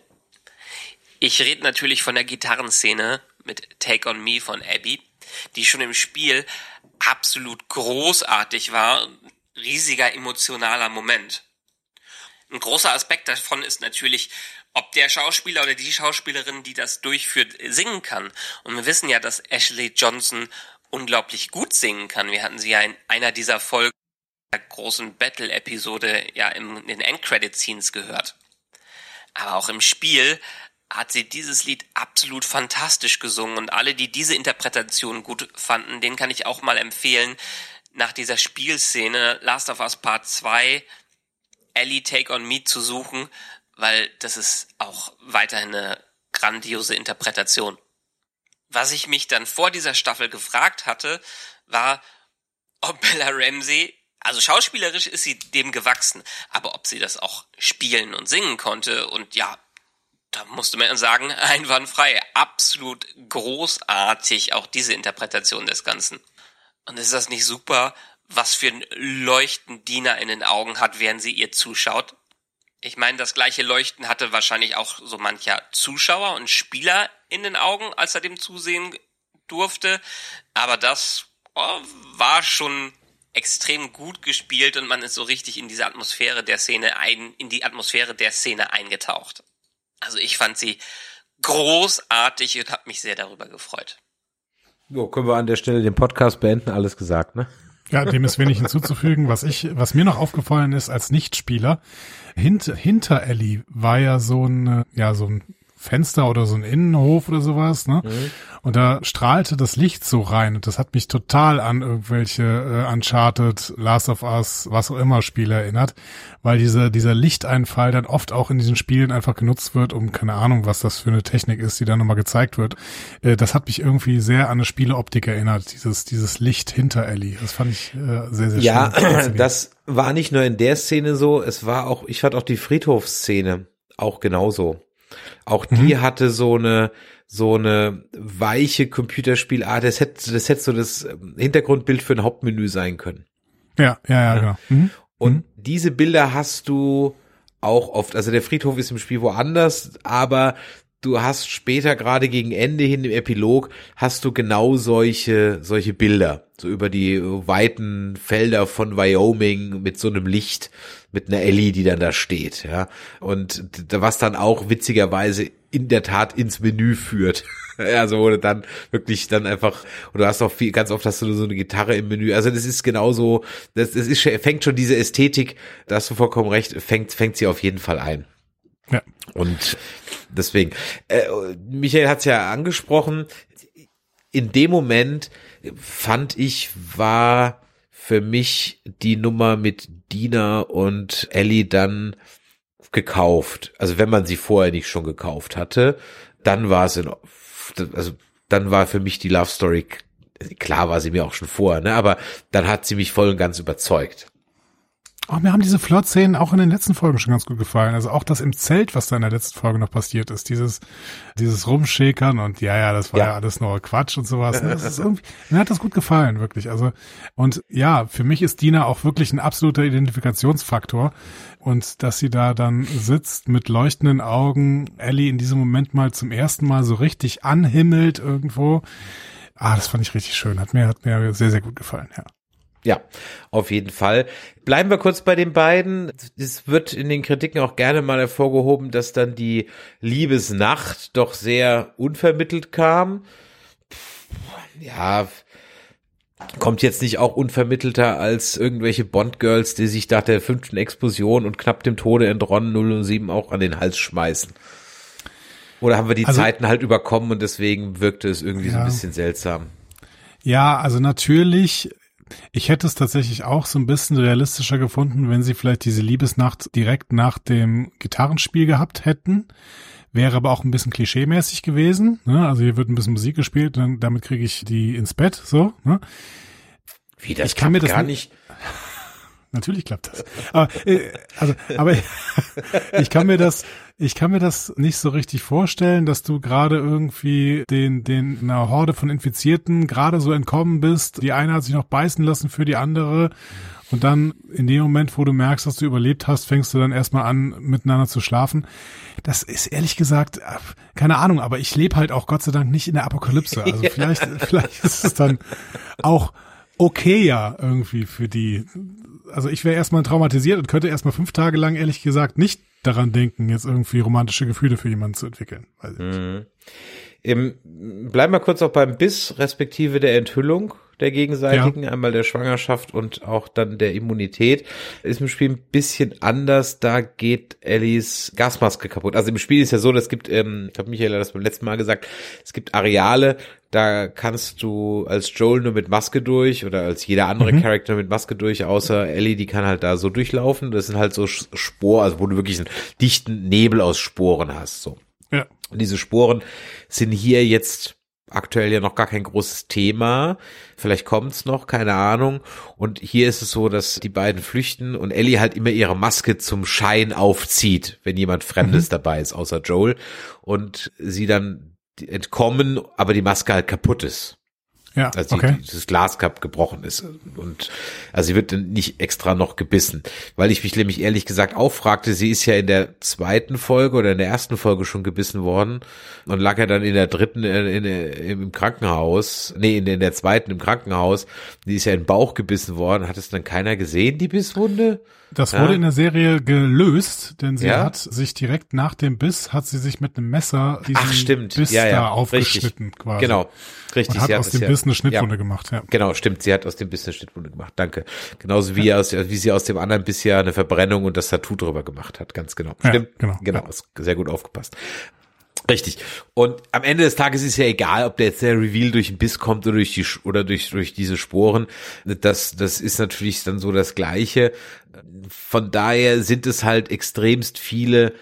Ich rede natürlich von der Gitarrenszene mit Take on Me von Abby, die schon im Spiel absolut großartig war. Riesiger emotionaler Moment. Ein großer Aspekt davon ist natürlich, ob der Schauspieler oder die Schauspielerin, die das durchführt, singen kann. Und wir wissen ja, dass Ashley Johnson unglaublich gut singen kann. Wir hatten sie ja in einer dieser Folgen der großen Battle-Episode ja in den End-Credit-Scenes gehört. Aber auch im Spiel hat sie dieses Lied absolut fantastisch gesungen. Und alle, die diese Interpretation gut fanden, denen kann ich auch mal empfehlen, nach dieser Spielszene Last of Us Part zwei Ellie Take on Me zu suchen, weil das ist auch weiterhin eine grandiose Interpretation. Was ich mich dann vor dieser Staffel gefragt hatte, war, ob Bella Ramsey, also schauspielerisch ist sie dem gewachsen, aber ob sie das auch spielen und singen konnte. Und ja, da musste man sagen, einwandfrei, absolut großartig auch diese Interpretation des Ganzen. Und ist das nicht super, was für ein Leuchten Dina in den Augen hat, während sie ihr zuschaut? Ich meine, das gleiche Leuchten hatte wahrscheinlich auch so mancher Zuschauer und Spieler in den Augen, als er dem zusehen durfte. Aber das oh, war schon extrem gut gespielt und man ist so richtig in diese Atmosphäre der Szene ein, in die Atmosphäre der Szene eingetaucht. Also ich fand sie großartig und habe mich sehr darüber gefreut. So, können wir an der Stelle den Podcast beenden, alles gesagt, ne? Ja, dem ist wenig hinzuzufügen. Was ich, was mir noch aufgefallen ist als Nichtspieler, hint, hinter Ellie war ja so ein, ja, so ein Fenster oder so ein Innenhof oder sowas, ne? Mhm. Und da strahlte das Licht so rein und das hat mich total an irgendwelche äh, Uncharted, Last of Us, was auch immer Spiele erinnert, weil diese, dieser Lichteinfall dann oft auch in diesen Spielen einfach genutzt wird, um keine Ahnung, was das für eine Technik ist, die da nochmal gezeigt wird. Äh, das hat mich irgendwie sehr an eine Spieleoptik erinnert, dieses, dieses Licht hinter Ellie. Das fand ich äh, sehr, sehr ja, schön. Ja, das war nicht nur in der Szene so, es war auch, ich fand auch die Friedhofsszene auch genauso. Auch die mhm. hatte so eine so eine weiche Computerspielart. Das hätte das hätte so das Hintergrundbild für ein Hauptmenü sein können. Ja, ja, ja, genau. Mhm. Und mhm. diese Bilder hast du auch oft. Also der Friedhof ist im Spiel woanders, aber du hast später gerade gegen Ende hin im Epilog hast du genau solche solche Bilder, so über die weiten Felder von Wyoming mit so einem Licht, mit einer Ellie, die dann da steht, ja. Und was dann auch witzigerweise in der Tat ins Menü führt. Also wo du dann wirklich dann einfach, und du hast auch viel, ganz oft hast du so eine Gitarre im Menü. Also das ist genauso, das, das ist, fängt schon diese Ästhetik, da hast du vollkommen recht, fängt, fängt sie auf jeden Fall ein. Ja. Und deswegen, äh, Michael hat es ja angesprochen, in dem Moment fand ich, war für mich die Nummer mit Dina und Ellie dann gekauft. Also wenn man sie vorher nicht schon gekauft hatte, dann war es in, also dann war für mich die Love Story, klar war sie mir auch schon vorher, ne, aber dann hat sie mich voll und ganz überzeugt. Oh, mir haben diese Flirt-Szenen auch in den letzten Folgen schon ganz gut gefallen. Also auch das im Zelt, was da in der letzten Folge noch passiert ist. Dieses, dieses Rumschäkern und ja, ja, das war ja, ja alles nur Quatsch und sowas. Das ist irgendwie, mir hat das gut gefallen, wirklich. Also, und ja, für mich ist Dina auch wirklich ein absoluter Identifikationsfaktor. Und dass sie da dann sitzt mit leuchtenden Augen, Ellie in diesem Moment mal zum ersten Mal so richtig anhimmelt irgendwo. Ah, das fand ich richtig schön. Hat mir, hat mir sehr, sehr gut gefallen, ja. Ja, auf jeden Fall. Bleiben wir kurz bei den beiden. Es wird in den Kritiken auch gerne mal hervorgehoben, dass dann die Liebesnacht doch sehr unvermittelt kam. Ja, kommt jetzt nicht auch unvermittelter als irgendwelche Bond-Girls, die sich nach der fünften Explosion und knapp dem Tode entronnen null null sieben auch an den Hals schmeißen. Oder haben wir die also, Zeiten halt überkommen und deswegen wirkte es irgendwie ja. so ein bisschen seltsam? Ja, also natürlich. Ich hätte es tatsächlich auch so ein bisschen realistischer gefunden, wenn sie vielleicht diese Liebesnacht direkt nach dem Gitarrenspiel gehabt hätten. Wäre aber auch ein bisschen klischeemäßig gewesen. Ne? Also hier wird ein bisschen Musik gespielt und dann, damit kriege ich die ins Bett. So. Ne? Wie, das ich kann mir das gar nicht... Natürlich klappt das. Aber, äh, also, aber ich kann mir das, ich kann mir das nicht so richtig vorstellen, dass du gerade irgendwie den, den, einer Horde von Infizierten gerade so entkommen bist. Die eine hat sich noch beißen lassen für die andere. Und dann in dem Moment, wo du merkst, dass du überlebt hast, fängst du dann erstmal an, miteinander zu schlafen. Das ist ehrlich gesagt, keine Ahnung, aber ich lebe halt auch Gott sei Dank nicht in der Apokalypse. Also ja. vielleicht, vielleicht ist es dann auch okay ja irgendwie für die. Also ich wäre erstmal traumatisiert und könnte erstmal fünf Tage lang ehrlich gesagt nicht daran denken, jetzt irgendwie romantische Gefühle für jemanden zu entwickeln. Weiß ich mhm. Im, bleiben wir kurz auch beim Biss, respektive der Enthüllung der gegenseitigen, ja. Einmal der Schwangerschaft und auch dann der Immunität. Ist im Spiel ein bisschen anders, da geht Ellies Gasmaske kaputt. Also im Spiel ist ja so, es gibt, ähm, ich glaube Michael hat das beim letzten Mal gesagt, es gibt Areale, da kannst du als Joel nur mit Maske durch oder als jeder andere mhm. Charakter mit Maske durch, außer Ellie, die kann halt da so durchlaufen. Das sind halt so Sporen, also wo du wirklich einen dichten Nebel aus Sporen hast, so. Ja. Und diese Sporen sind hier jetzt aktuell ja noch gar kein großes Thema. Vielleicht kommt's noch, keine Ahnung. Und hier ist es so, dass die beiden flüchten und Ellie halt immer ihre Maske zum Schein aufzieht, wenn jemand Fremdes mhm. dabei ist, außer Joel. Und sie dann entkommen, aber die Maske halt kaputt ist. Ja, also okay. die, das Glaskap gebrochen ist und also sie wird nicht extra noch gebissen, weil ich mich nämlich ehrlich gesagt auch fragte, sie ist ja in der zweiten Folge oder in der ersten Folge schon gebissen worden und lag ja dann in der dritten in, in, im Krankenhaus, nee, in der, in der zweiten im Krankenhaus, die ist ja in den Bauch gebissen worden, hat es dann keiner gesehen, die Bisswunde? Das wurde ja. in der Serie gelöst, denn sie ja? hat sich direkt nach dem Biss, hat sie sich mit einem Messer diesen Ach, stimmt. Biss ja, ja. da aufgeschnitten Richtig. quasi. Genau, richtig. Und hat sie aus hat dem ja, Biss eine Schnittwunde ja. gemacht. Ja. Genau, stimmt. Sie hat aus dem Biss eine Schnittwunde gemacht. Danke. Genauso wie, ja. aus, wie sie aus dem anderen Biss ja eine Verbrennung und das Tattoo drüber gemacht hat. Ganz genau. Stimmt. Ja, genau. Genau. Ja. Ist sehr gut aufgepasst. Richtig. Und am Ende des Tages ist ja egal, ob der jetzt der Reveal durch den Biss kommt oder durch die oder durch durch diese Sporen. Das das ist natürlich dann so das Gleiche. Von daher sind es halt extremst viele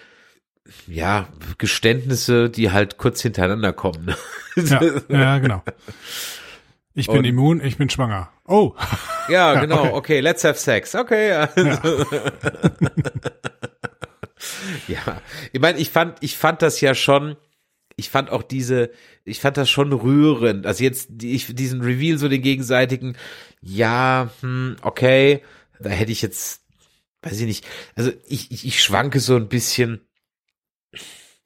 ja Geständnisse, die halt kurz hintereinander kommen. Ja, ja genau. Ich bin Und, immun, ich bin schwanger. Oh. Ja, ja genau. Okay. okay, let's have sex. Okay. Ja. Ja, ich meine, ich fand, ich fand das ja schon, ich fand auch diese, ich fand das schon rührend. Also jetzt, die, ich, diesen Reveal, so den gegenseitigen, ja, hm, okay, da hätte ich jetzt, weiß ich nicht, also ich, ich, ich schwanke so ein bisschen,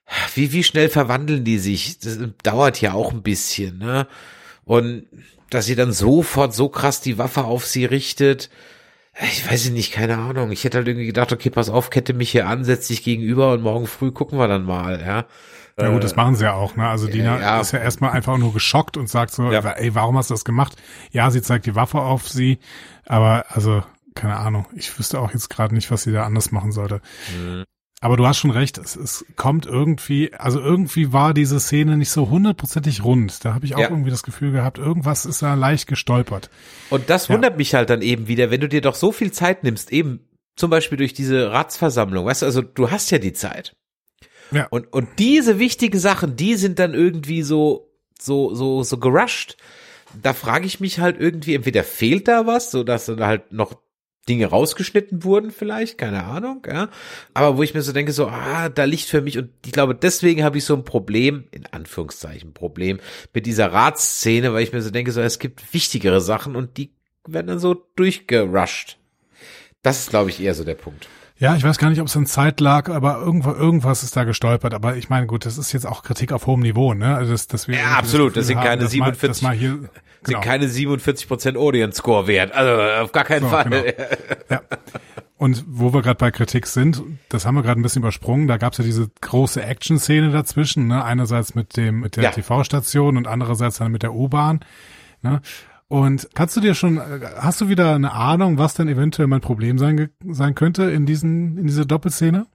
wie, wie schnell verwandeln die sich? Das dauert ja auch ein bisschen, ne? Und dass sie dann sofort so krass die Waffe auf sie richtet, ich weiß nicht, keine Ahnung. Ich hätte halt irgendwie gedacht, okay, pass auf, kette mich hier an, setz dich gegenüber und morgen früh gucken wir dann mal, ja. Ja gut, das machen sie ja auch, ne? Also Dina ja. ist ja erstmal einfach nur geschockt und sagt so, ja. ey, warum hast du das gemacht? Ja, sie zeigt die Waffe auf sie, aber also, keine Ahnung, ich wüsste auch jetzt gerade nicht, was sie da anders machen sollte. Mhm. Aber du hast schon recht, es, es kommt irgendwie, also irgendwie war diese Szene nicht so hundertprozentig rund. Da habe ich auch ja. irgendwie das Gefühl gehabt, irgendwas ist da leicht gestolpert. Und das wundert ja. mich halt dann eben wieder, wenn du dir doch so viel Zeit nimmst, eben zum Beispiel durch diese Ratsversammlung, weißt du, also du hast ja die Zeit. Ja. Und, und diese wichtigen Sachen, die sind dann irgendwie so, so, so, so gerusht. Da frage ich mich halt irgendwie, entweder fehlt da was, so dass dann halt noch Dinge rausgeschnitten wurden vielleicht, keine Ahnung, ja. Aber wo ich mir so denke, so, ah, da liegt für mich, und ich glaube, deswegen habe ich so ein Problem, in Anführungszeichen Problem, mit dieser Ratsszene, weil ich mir so denke, so, es gibt wichtigere Sachen und die werden dann so durchgerusht. Das ist, glaube ich, eher so der Punkt. Ja, ich weiß gar nicht, ob es an Zeit lag, aber irgendwo, irgendwas ist da gestolpert. Aber ich meine, gut, das ist jetzt auch Kritik auf hohem Niveau, ne? Also das, das wir ja, absolut. Das, das sind keine haben, siebenundvierzig, mal, hier, genau. sind keine siebenundvierzig Prozent Audience Score wert. Also auf gar keinen so, Fall. Genau. Ja. Und wo wir gerade bei Kritik sind, das haben wir gerade ein bisschen übersprungen. Da gab es ja diese große Action-Szene dazwischen, ne? Einerseits mit dem mit der ja. T V-Station und andererseits dann mit der U-Bahn, ne? Und kannst du dir schon, hast du wieder eine Ahnung, was denn eventuell mein Problem sein, sein könnte in diesen, in dieser Doppelszene?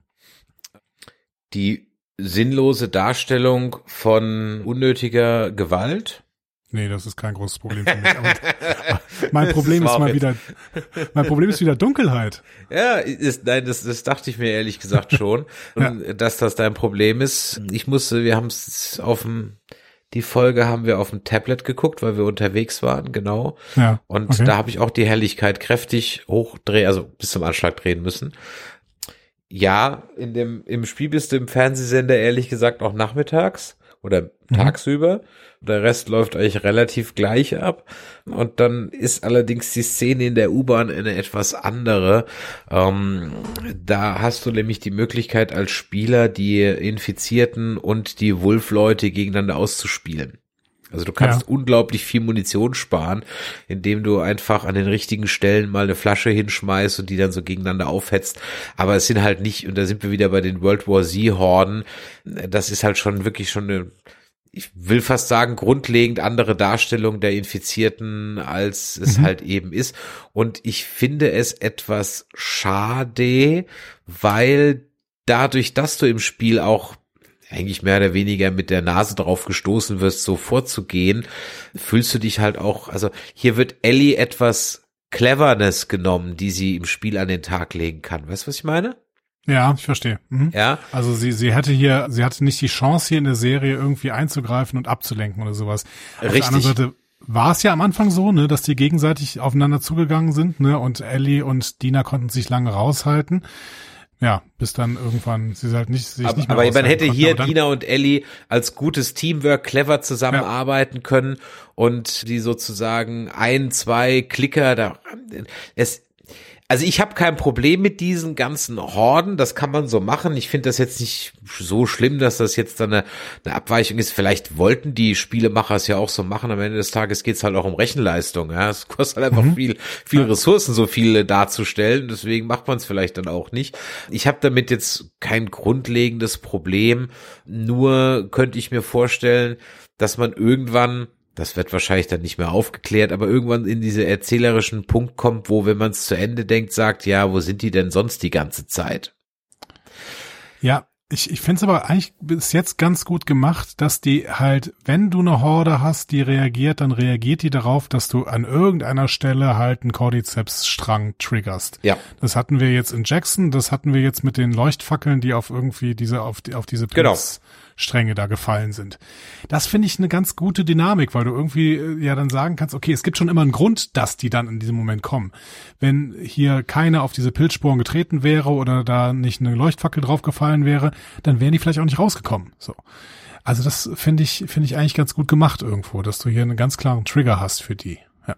Die sinnlose Darstellung von unnötiger Gewalt? Nee, das ist kein großes Problem für mich. Aber mein Problem ist, ist mal wieder, mein Problem ist wieder Dunkelheit. Ja, ist, nein, das, das dachte ich mir ehrlich gesagt schon. Und ja. dass das dein Problem ist. Ich musste, wir haben es auf dem, Die Folge haben wir auf dem Tablet geguckt, weil wir unterwegs waren, genau. Ja, und okay. da habe ich auch die Helligkeit kräftig hochdrehen, also bis zum Anschlag drehen müssen. Ja, in dem im Spiel bist du im Fernsehsender ehrlich gesagt auch nachmittags oder mhm. tagsüber. Der Rest läuft eigentlich relativ gleich ab. Und dann ist allerdings die Szene in der U-Bahn eine etwas andere. Ähm, da hast du nämlich die Möglichkeit als Spieler, die Infizierten und die Wolf-Leute gegeneinander auszuspielen. Also du kannst ja. unglaublich viel Munition sparen, indem du einfach an den richtigen Stellen mal eine Flasche hinschmeißt und die dann so gegeneinander aufhetzt. Aber es sind halt nicht, und da sind wir wieder bei den World War Z-Horden, das ist halt schon wirklich schon eine, ich will fast sagen, grundlegend andere Darstellung der Infizierten, als es mhm. halt eben ist. Und ich finde es etwas schade, weil dadurch, dass du im Spiel auch eigentlich mehr oder weniger mit der Nase drauf gestoßen wirst, so vorzugehen, fühlst du dich halt auch, also hier wird Ellie etwas Cleverness genommen, die sie im Spiel an den Tag legen kann. Weißt du, was ich meine? Ja, ich verstehe. Mhm. Ja. Also sie, sie hätte hier, sie hatte nicht die Chance, hier in der Serie irgendwie einzugreifen und abzulenken oder sowas. Auf Richtig. der anderen Seite war es ja am Anfang so, ne, dass die gegenseitig aufeinander zugegangen sind, ne, und Ellie und Dina konnten sich lange raushalten. Ja, bis dann irgendwann sie halt nicht sich aber, nicht mehr aber man hätte konnten, hier dann, Dina und Ellie als gutes Teamwork clever zusammenarbeiten ja. können und die sozusagen ein, zwei Klicker da es Also ich habe kein Problem mit diesen ganzen Horden, das kann man so machen. Ich finde das jetzt nicht so schlimm, dass das jetzt dann eine, eine Abweichung ist. Vielleicht wollten die Spielemacher es ja auch so machen. Am Ende des Tages geht es halt auch um Rechenleistung. Ja, es kostet halt einfach mhm. viel, viel Ressourcen, so viele darzustellen. Deswegen macht man es vielleicht dann auch nicht. Ich habe damit jetzt kein grundlegendes Problem. Nur könnte ich mir vorstellen, dass man irgendwann, das wird wahrscheinlich dann nicht mehr aufgeklärt, aber irgendwann in diese erzählerischen Punkt kommt, wo, wenn man es zu Ende denkt, sagt, ja, wo sind die denn sonst die ganze Zeit? Ja, ich, ich finde es aber eigentlich bis jetzt ganz gut gemacht, dass die halt, wenn du eine Horde hast, die reagiert, dann reagiert die darauf, dass du an irgendeiner Stelle halt einen Cordyceps-Strang triggerst. Ja. Das hatten wir jetzt in Jackson, das hatten wir jetzt mit den Leuchtfackeln, die auf irgendwie diese, auf, die, auf diese genau. Stränge da gefallen sind. Das finde ich eine ganz gute Dynamik, weil du irgendwie ja dann sagen kannst, okay, es gibt schon immer einen Grund, dass die dann in diesem Moment kommen. Wenn hier keiner auf diese Pilzsporen getreten wäre oder da nicht eine Leuchtfackel draufgefallen wäre, dann wären die vielleicht auch nicht rausgekommen. So. Also das finde ich, finde ich eigentlich ganz gut gemacht irgendwo, dass du hier einen ganz klaren Trigger hast für die. Ja.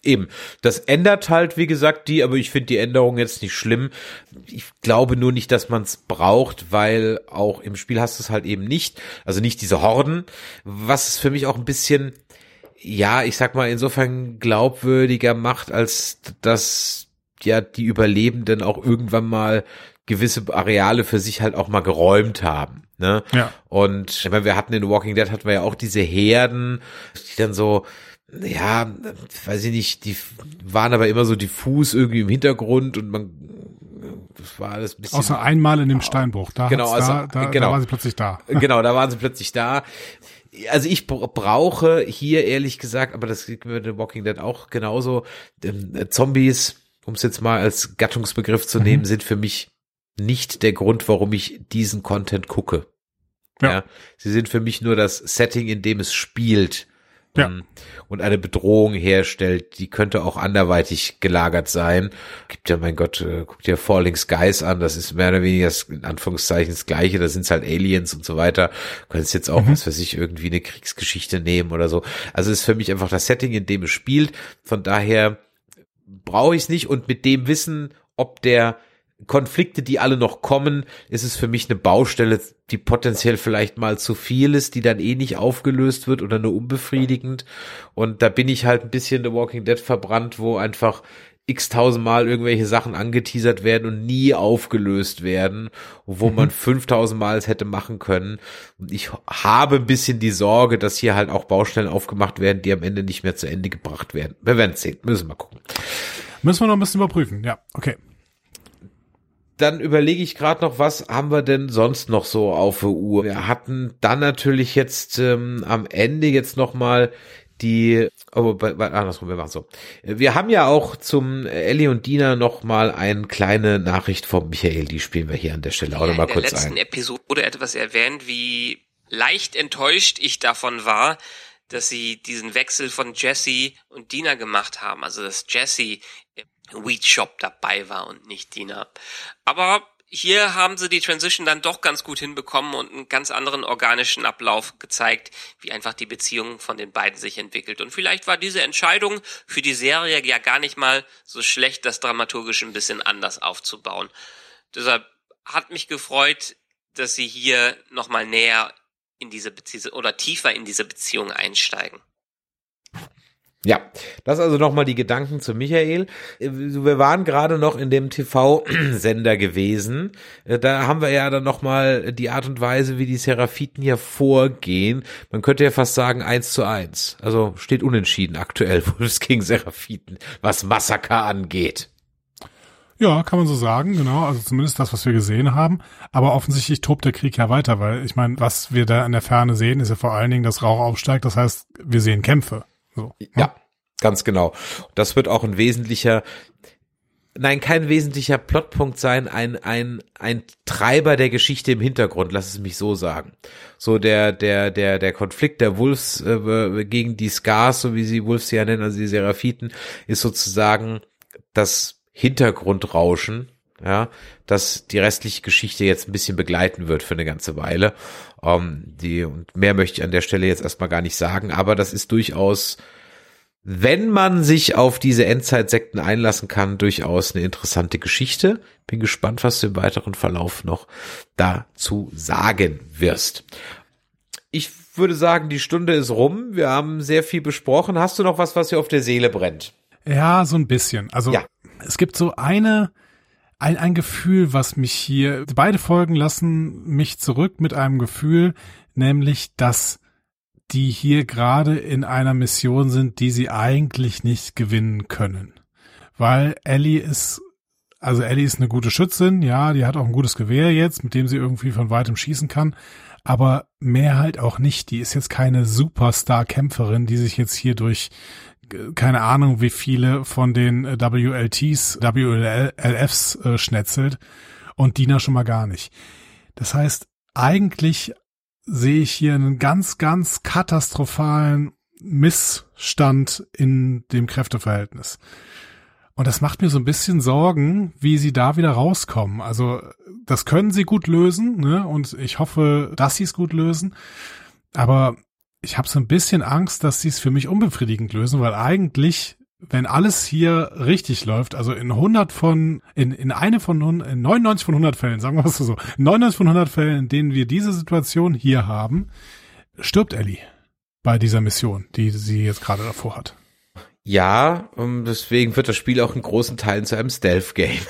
Eben, das ändert halt, wie gesagt, die, aber ich finde die Änderung jetzt nicht schlimm. Ich glaube nur nicht, dass man es braucht, weil auch im Spiel hast du es halt eben nicht, also nicht diese Horden, was es für mich auch ein bisschen, ja, ich sag mal, insofern glaubwürdiger macht, als dass ja die Überlebenden auch irgendwann mal gewisse Areale für sich halt auch mal geräumt haben, ne? Ja. Und ich meine, wir hatten in The Walking Dead hatten wir ja auch diese Herden, die dann so, ja, weiß ich nicht, die waren aber immer so diffus irgendwie im Hintergrund und man, das war alles ein bisschen. Außer einmal in dem Steinbruch, da, genau, also, da, da, genau. da waren sie plötzlich da. Genau, da waren sie plötzlich da. Also ich brauche hier ehrlich gesagt, aber das geht mit The Walking Dead auch genauso, ähm, Zombies, um es jetzt mal als Gattungsbegriff zu nehmen, mhm. sind für mich nicht der Grund, warum ich diesen Content gucke. Ja. ja. Sie sind für mich nur das Setting, in dem es spielt. Ja. Und eine Bedrohung herstellt, die könnte auch anderweitig gelagert sein. Gibt ja, mein Gott, äh, guckt ja Falling Skies an, das ist mehr oder weniger das, in Anführungszeichen das Gleiche, da sind es halt Aliens und so weiter. Du könntest jetzt auch, mhm. was weiß ich, irgendwie eine Kriegsgeschichte nehmen oder so. Also es ist für mich einfach das Setting, in dem es spielt. Von daher brauche ich es nicht und mit dem Wissen, ob der Konflikte, die alle noch kommen, ist es für mich eine Baustelle, die potenziell vielleicht mal zu viel ist, die dann eh nicht aufgelöst wird oder nur unbefriedigend. Und da bin ich halt ein bisschen The Walking Dead verbrannt, wo einfach x-tausendmal irgendwelche Sachen angeteasert werden und nie aufgelöst werden, wo mhm. man fünftausendmal es hätte machen können. Und ich habe ein bisschen die Sorge, dass hier halt auch Baustellen aufgemacht werden, die am Ende nicht mehr zu Ende gebracht werden. Wir werden es sehen, müssen wir gucken. Müssen wir noch ein bisschen überprüfen, ja, okay. Dann überlege ich gerade noch, was haben wir denn sonst noch so auf der Uhr? Wir hatten dann natürlich jetzt ähm, am Ende jetzt noch mal die, oh, bei, bei, andersrum, wir machen so. Wir haben ja auch zum Ellie und Dina noch mal eine kleine Nachricht vom Michael, die spielen wir hier an der Stelle auch noch mal kurz ein. In der letzten Episode wurde etwas erwähnt, wie leicht enttäuscht ich davon war, dass sie diesen Wechsel von Jesse und Dina gemacht haben, also dass Jesse Weed Shop dabei war und nicht Dina. Aber hier haben sie die Transition dann doch ganz gut hinbekommen und einen ganz anderen organischen Ablauf gezeigt, wie einfach die Beziehung von den beiden sich entwickelt. Und vielleicht war diese Entscheidung für die Serie ja gar nicht mal so schlecht, das dramaturgisch ein bisschen anders aufzubauen. Deshalb hat mich gefreut, dass sie hier nochmal näher in diese Beziehung oder tiefer in diese Beziehung einsteigen. Ja, das also nochmal die Gedanken zu Michael. Wir waren gerade noch in dem T V-Sender gewesen. Da haben wir ja dann nochmal die Art und Weise, wie die Seraphiten hier vorgehen. Man könnte ja fast sagen eins zu eins. Also steht unentschieden aktuell Wolves gegen Seraphiten, was Massaker angeht. Ja, kann man so sagen, genau. Also zumindest das, was wir gesehen haben. Aber offensichtlich tobt der Krieg ja weiter, weil ich meine, was wir da in der Ferne sehen, ist ja vor allen Dingen, dass Rauch aufsteigt. Das heißt, wir sehen Kämpfe. So, ja, ja, ganz genau. Das wird auch ein wesentlicher, nein, kein wesentlicher Plotpunkt sein, ein ein ein Treiber der Geschichte im Hintergrund, lass es mich so sagen. So der der der der Konflikt der Wolves äh, gegen die Scars, so wie sie Wolves ja nennen, also die Seraphiten, ist sozusagen das Hintergrundrauschen, ja, das die restliche Geschichte jetzt ein bisschen begleiten wird für eine ganze Weile. Um, die, und mehr möchte ich an der Stelle jetzt erstmal gar nicht sagen, aber das ist durchaus, wenn man sich auf diese Endzeitsekten einlassen kann, durchaus eine interessante Geschichte. Bin gespannt, was du im weiteren Verlauf noch dazu sagen wirst. Ich würde sagen, die Stunde ist rum. Wir haben sehr viel besprochen. Hast du noch was, was dir auf der Seele brennt? Ja, so ein bisschen. Also ja. Es gibt so eine Ein, ein Gefühl, was mich hier, beide Folgen lassen mich zurück mit einem Gefühl, nämlich, dass die hier gerade in einer Mission sind, die sie eigentlich nicht gewinnen können. Weil Ellie ist, also Ellie ist eine gute Schützin, ja, die hat auch ein gutes Gewehr jetzt, mit dem sie irgendwie von weitem schießen kann, aber mehr halt auch nicht. Die ist jetzt keine Superstar-Kämpferin, die sich jetzt hier durch keine Ahnung, wie viele von den W L Ts, W L Fs äh, schnetzelt und Dina schon mal gar nicht. Das heißt, eigentlich sehe ich hier einen ganz, ganz katastrophalen Missstand in dem Kräfteverhältnis. Und das macht mir so ein bisschen Sorgen, wie sie da wieder rauskommen. Also das können sie gut lösen, ne? Und ich hoffe, dass sie es gut lösen. Aber ich habe so ein bisschen Angst, dass sie es für mich unbefriedigend lösen, weil eigentlich wenn alles hier richtig läuft, also in hundert von, in, in eine von, in neunundneunzig von hundert Fällen, sagen wir es so, neunundneunzig von hundert Fällen, in denen wir diese Situation hier haben, stirbt Ellie bei dieser Mission, die sie jetzt gerade davor hat. Ja, um, deswegen wird das Spiel auch in großen Teilen zu einem Stealth-Game.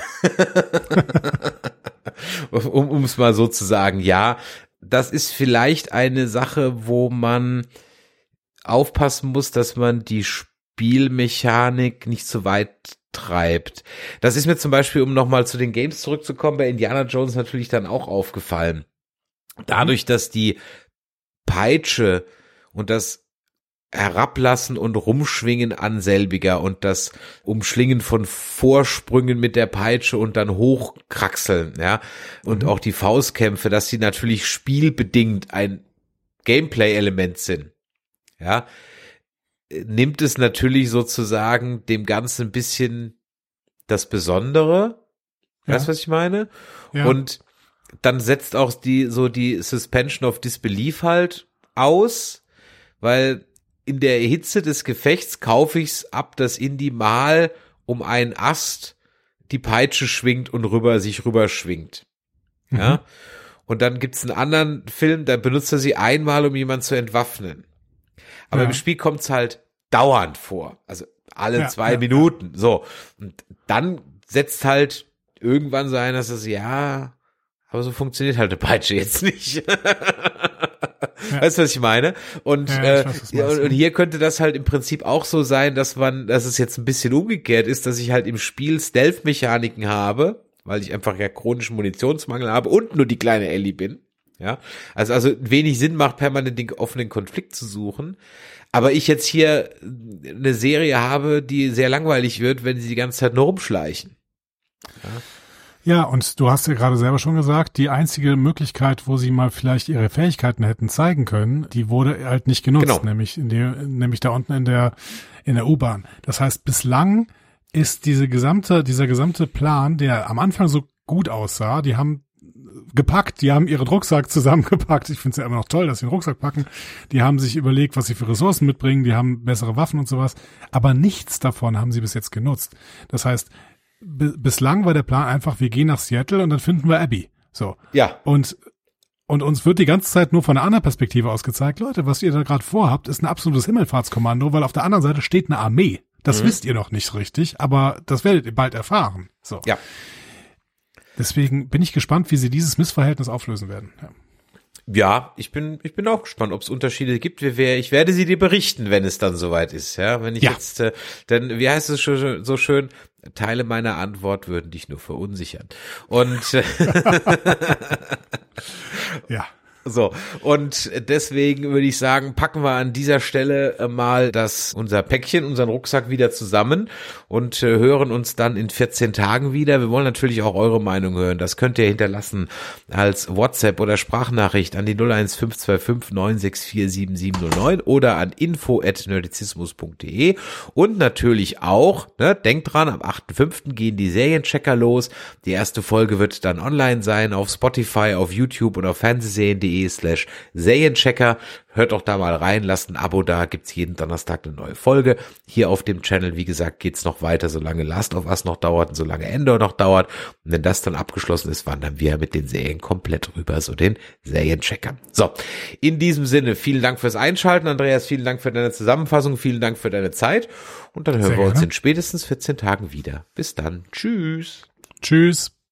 um um es mal so zu sagen, ja, das ist vielleicht eine Sache, wo man aufpassen muss, dass man die Spielmechanik nicht zu weit treibt. Das ist mir zum Beispiel, um nochmal zu den Games zurückzukommen, bei Indiana Jones natürlich dann auch aufgefallen. Dadurch, dass die Peitsche und das Herablassen und Rumschwingen an selbiger und das Umschlingen von Vorsprüngen mit der Peitsche und dann hochkraxeln, ja, und mhm. auch die Faustkämpfe, dass sie natürlich spielbedingt ein Gameplay-Element sind, ja, nimmt es natürlich sozusagen dem Ganzen ein bisschen das Besondere, ja. Weißt du, was ich meine? Ja. Und dann setzt auch die, so die Suspension of Disbelief halt aus, weil in der Hitze des Gefechts kaufe ich's ab, dass Indy mal um einen Ast die Peitsche schwingt und rüber sich rüber schwingt. Ja. Mhm. Und dann gibt's einen anderen Film, da benutzt er sie einmal, um jemanden zu entwaffnen. Aber ja. im Spiel kommt's halt dauernd vor. Also alle ja, zwei ja, Minuten. Ja. So. Und dann setzt halt irgendwann so ein, dass es, ja, aber so funktioniert halt eine Peitsche jetzt nicht. Ja. Weißt du, was ich meine? Und, ja, ich weiß, äh, und, und hier könnte das halt im Prinzip auch so sein, dass man, dass es jetzt ein bisschen umgekehrt ist, dass ich halt im Spiel Stealth-Mechaniken habe, weil ich einfach ja chronischen Munitionsmangel habe und nur die kleine Ellie bin. Ja, also, also wenig Sinn macht, permanent den offenen Konflikt zu suchen. Aber ich jetzt hier eine Serie habe, die sehr langweilig wird, wenn sie die ganze Zeit nur rumschleichen. Ja. Ja, und du hast ja gerade selber schon gesagt, die einzige Möglichkeit, wo sie mal vielleicht ihre Fähigkeiten hätten zeigen können, die wurde halt nicht genutzt, genau. nämlich in der, nämlich da unten in der in der U-Bahn. Das heißt, bislang ist diese gesamte dieser gesamte Plan, der am Anfang so gut aussah, die haben gepackt, die haben ihren Rucksack zusammengepackt. Ich finde es ja immer noch toll, dass sie einen Rucksack packen. Die haben sich überlegt, was sie für Ressourcen mitbringen, die haben bessere Waffen und sowas, aber nichts davon haben sie bis jetzt genutzt. Das heißt, bislang war der Plan einfach, wir gehen nach Seattle und dann finden wir Abby. So. Ja. Und, und uns wird die ganze Zeit nur von einer anderen Perspektive aus gezeigt, Leute, was ihr da gerade vorhabt, ist ein absolutes Himmelfahrtskommando, weil auf der anderen Seite steht eine Armee. Das mhm. wisst ihr noch nicht richtig, aber das werdet ihr bald erfahren. So. Ja. Deswegen bin ich gespannt, wie sie dieses Missverhältnis auflösen werden. Ja. Ja, ich bin ich bin auch gespannt, ob es Unterschiede gibt. Ich werde sie dir berichten, wenn es dann soweit ist. Ja, wenn ich ja. jetzt, äh, denn wie heißt es so schön? Teile meiner Antwort würden dich nur verunsichern. Und äh, ja. So, und deswegen würde ich sagen, packen wir an dieser Stelle mal das, unser Päckchen, unseren Rucksack wieder zusammen und äh, hören uns dann in vierzehn Tagen wieder. Wir wollen natürlich auch eure Meinung hören. Das könnt ihr hinterlassen als WhatsApp oder Sprachnachricht an die null eins fünf zwei fünf neun sechs vier sieben sieben null neun oder an info at nerdizismus punkt de und natürlich auch, ne, denkt dran, am achten fünften gehen die Serienchecker los. Die erste Folge wird dann online sein auf Spotify, auf YouTube und auf fernsehserien punkt de slash Serienchecker. Hört doch da mal rein, lasst ein Abo da, gibt's jeden Donnerstag eine neue Folge. Hier auf dem Channel, wie gesagt, geht's noch weiter, solange Last of Us noch dauert und solange Endor noch dauert. Und wenn das dann abgeschlossen ist, wandern wir mit den Serien komplett rüber, so den Serienchecker. So, in diesem Sinne, vielen Dank fürs Einschalten, Andreas, vielen Dank für deine Zusammenfassung, vielen Dank für deine Zeit und dann hören Sehr wir uns gerne. in spätestens vierzehn Tagen wieder. Bis dann, tschüss. Tschüss.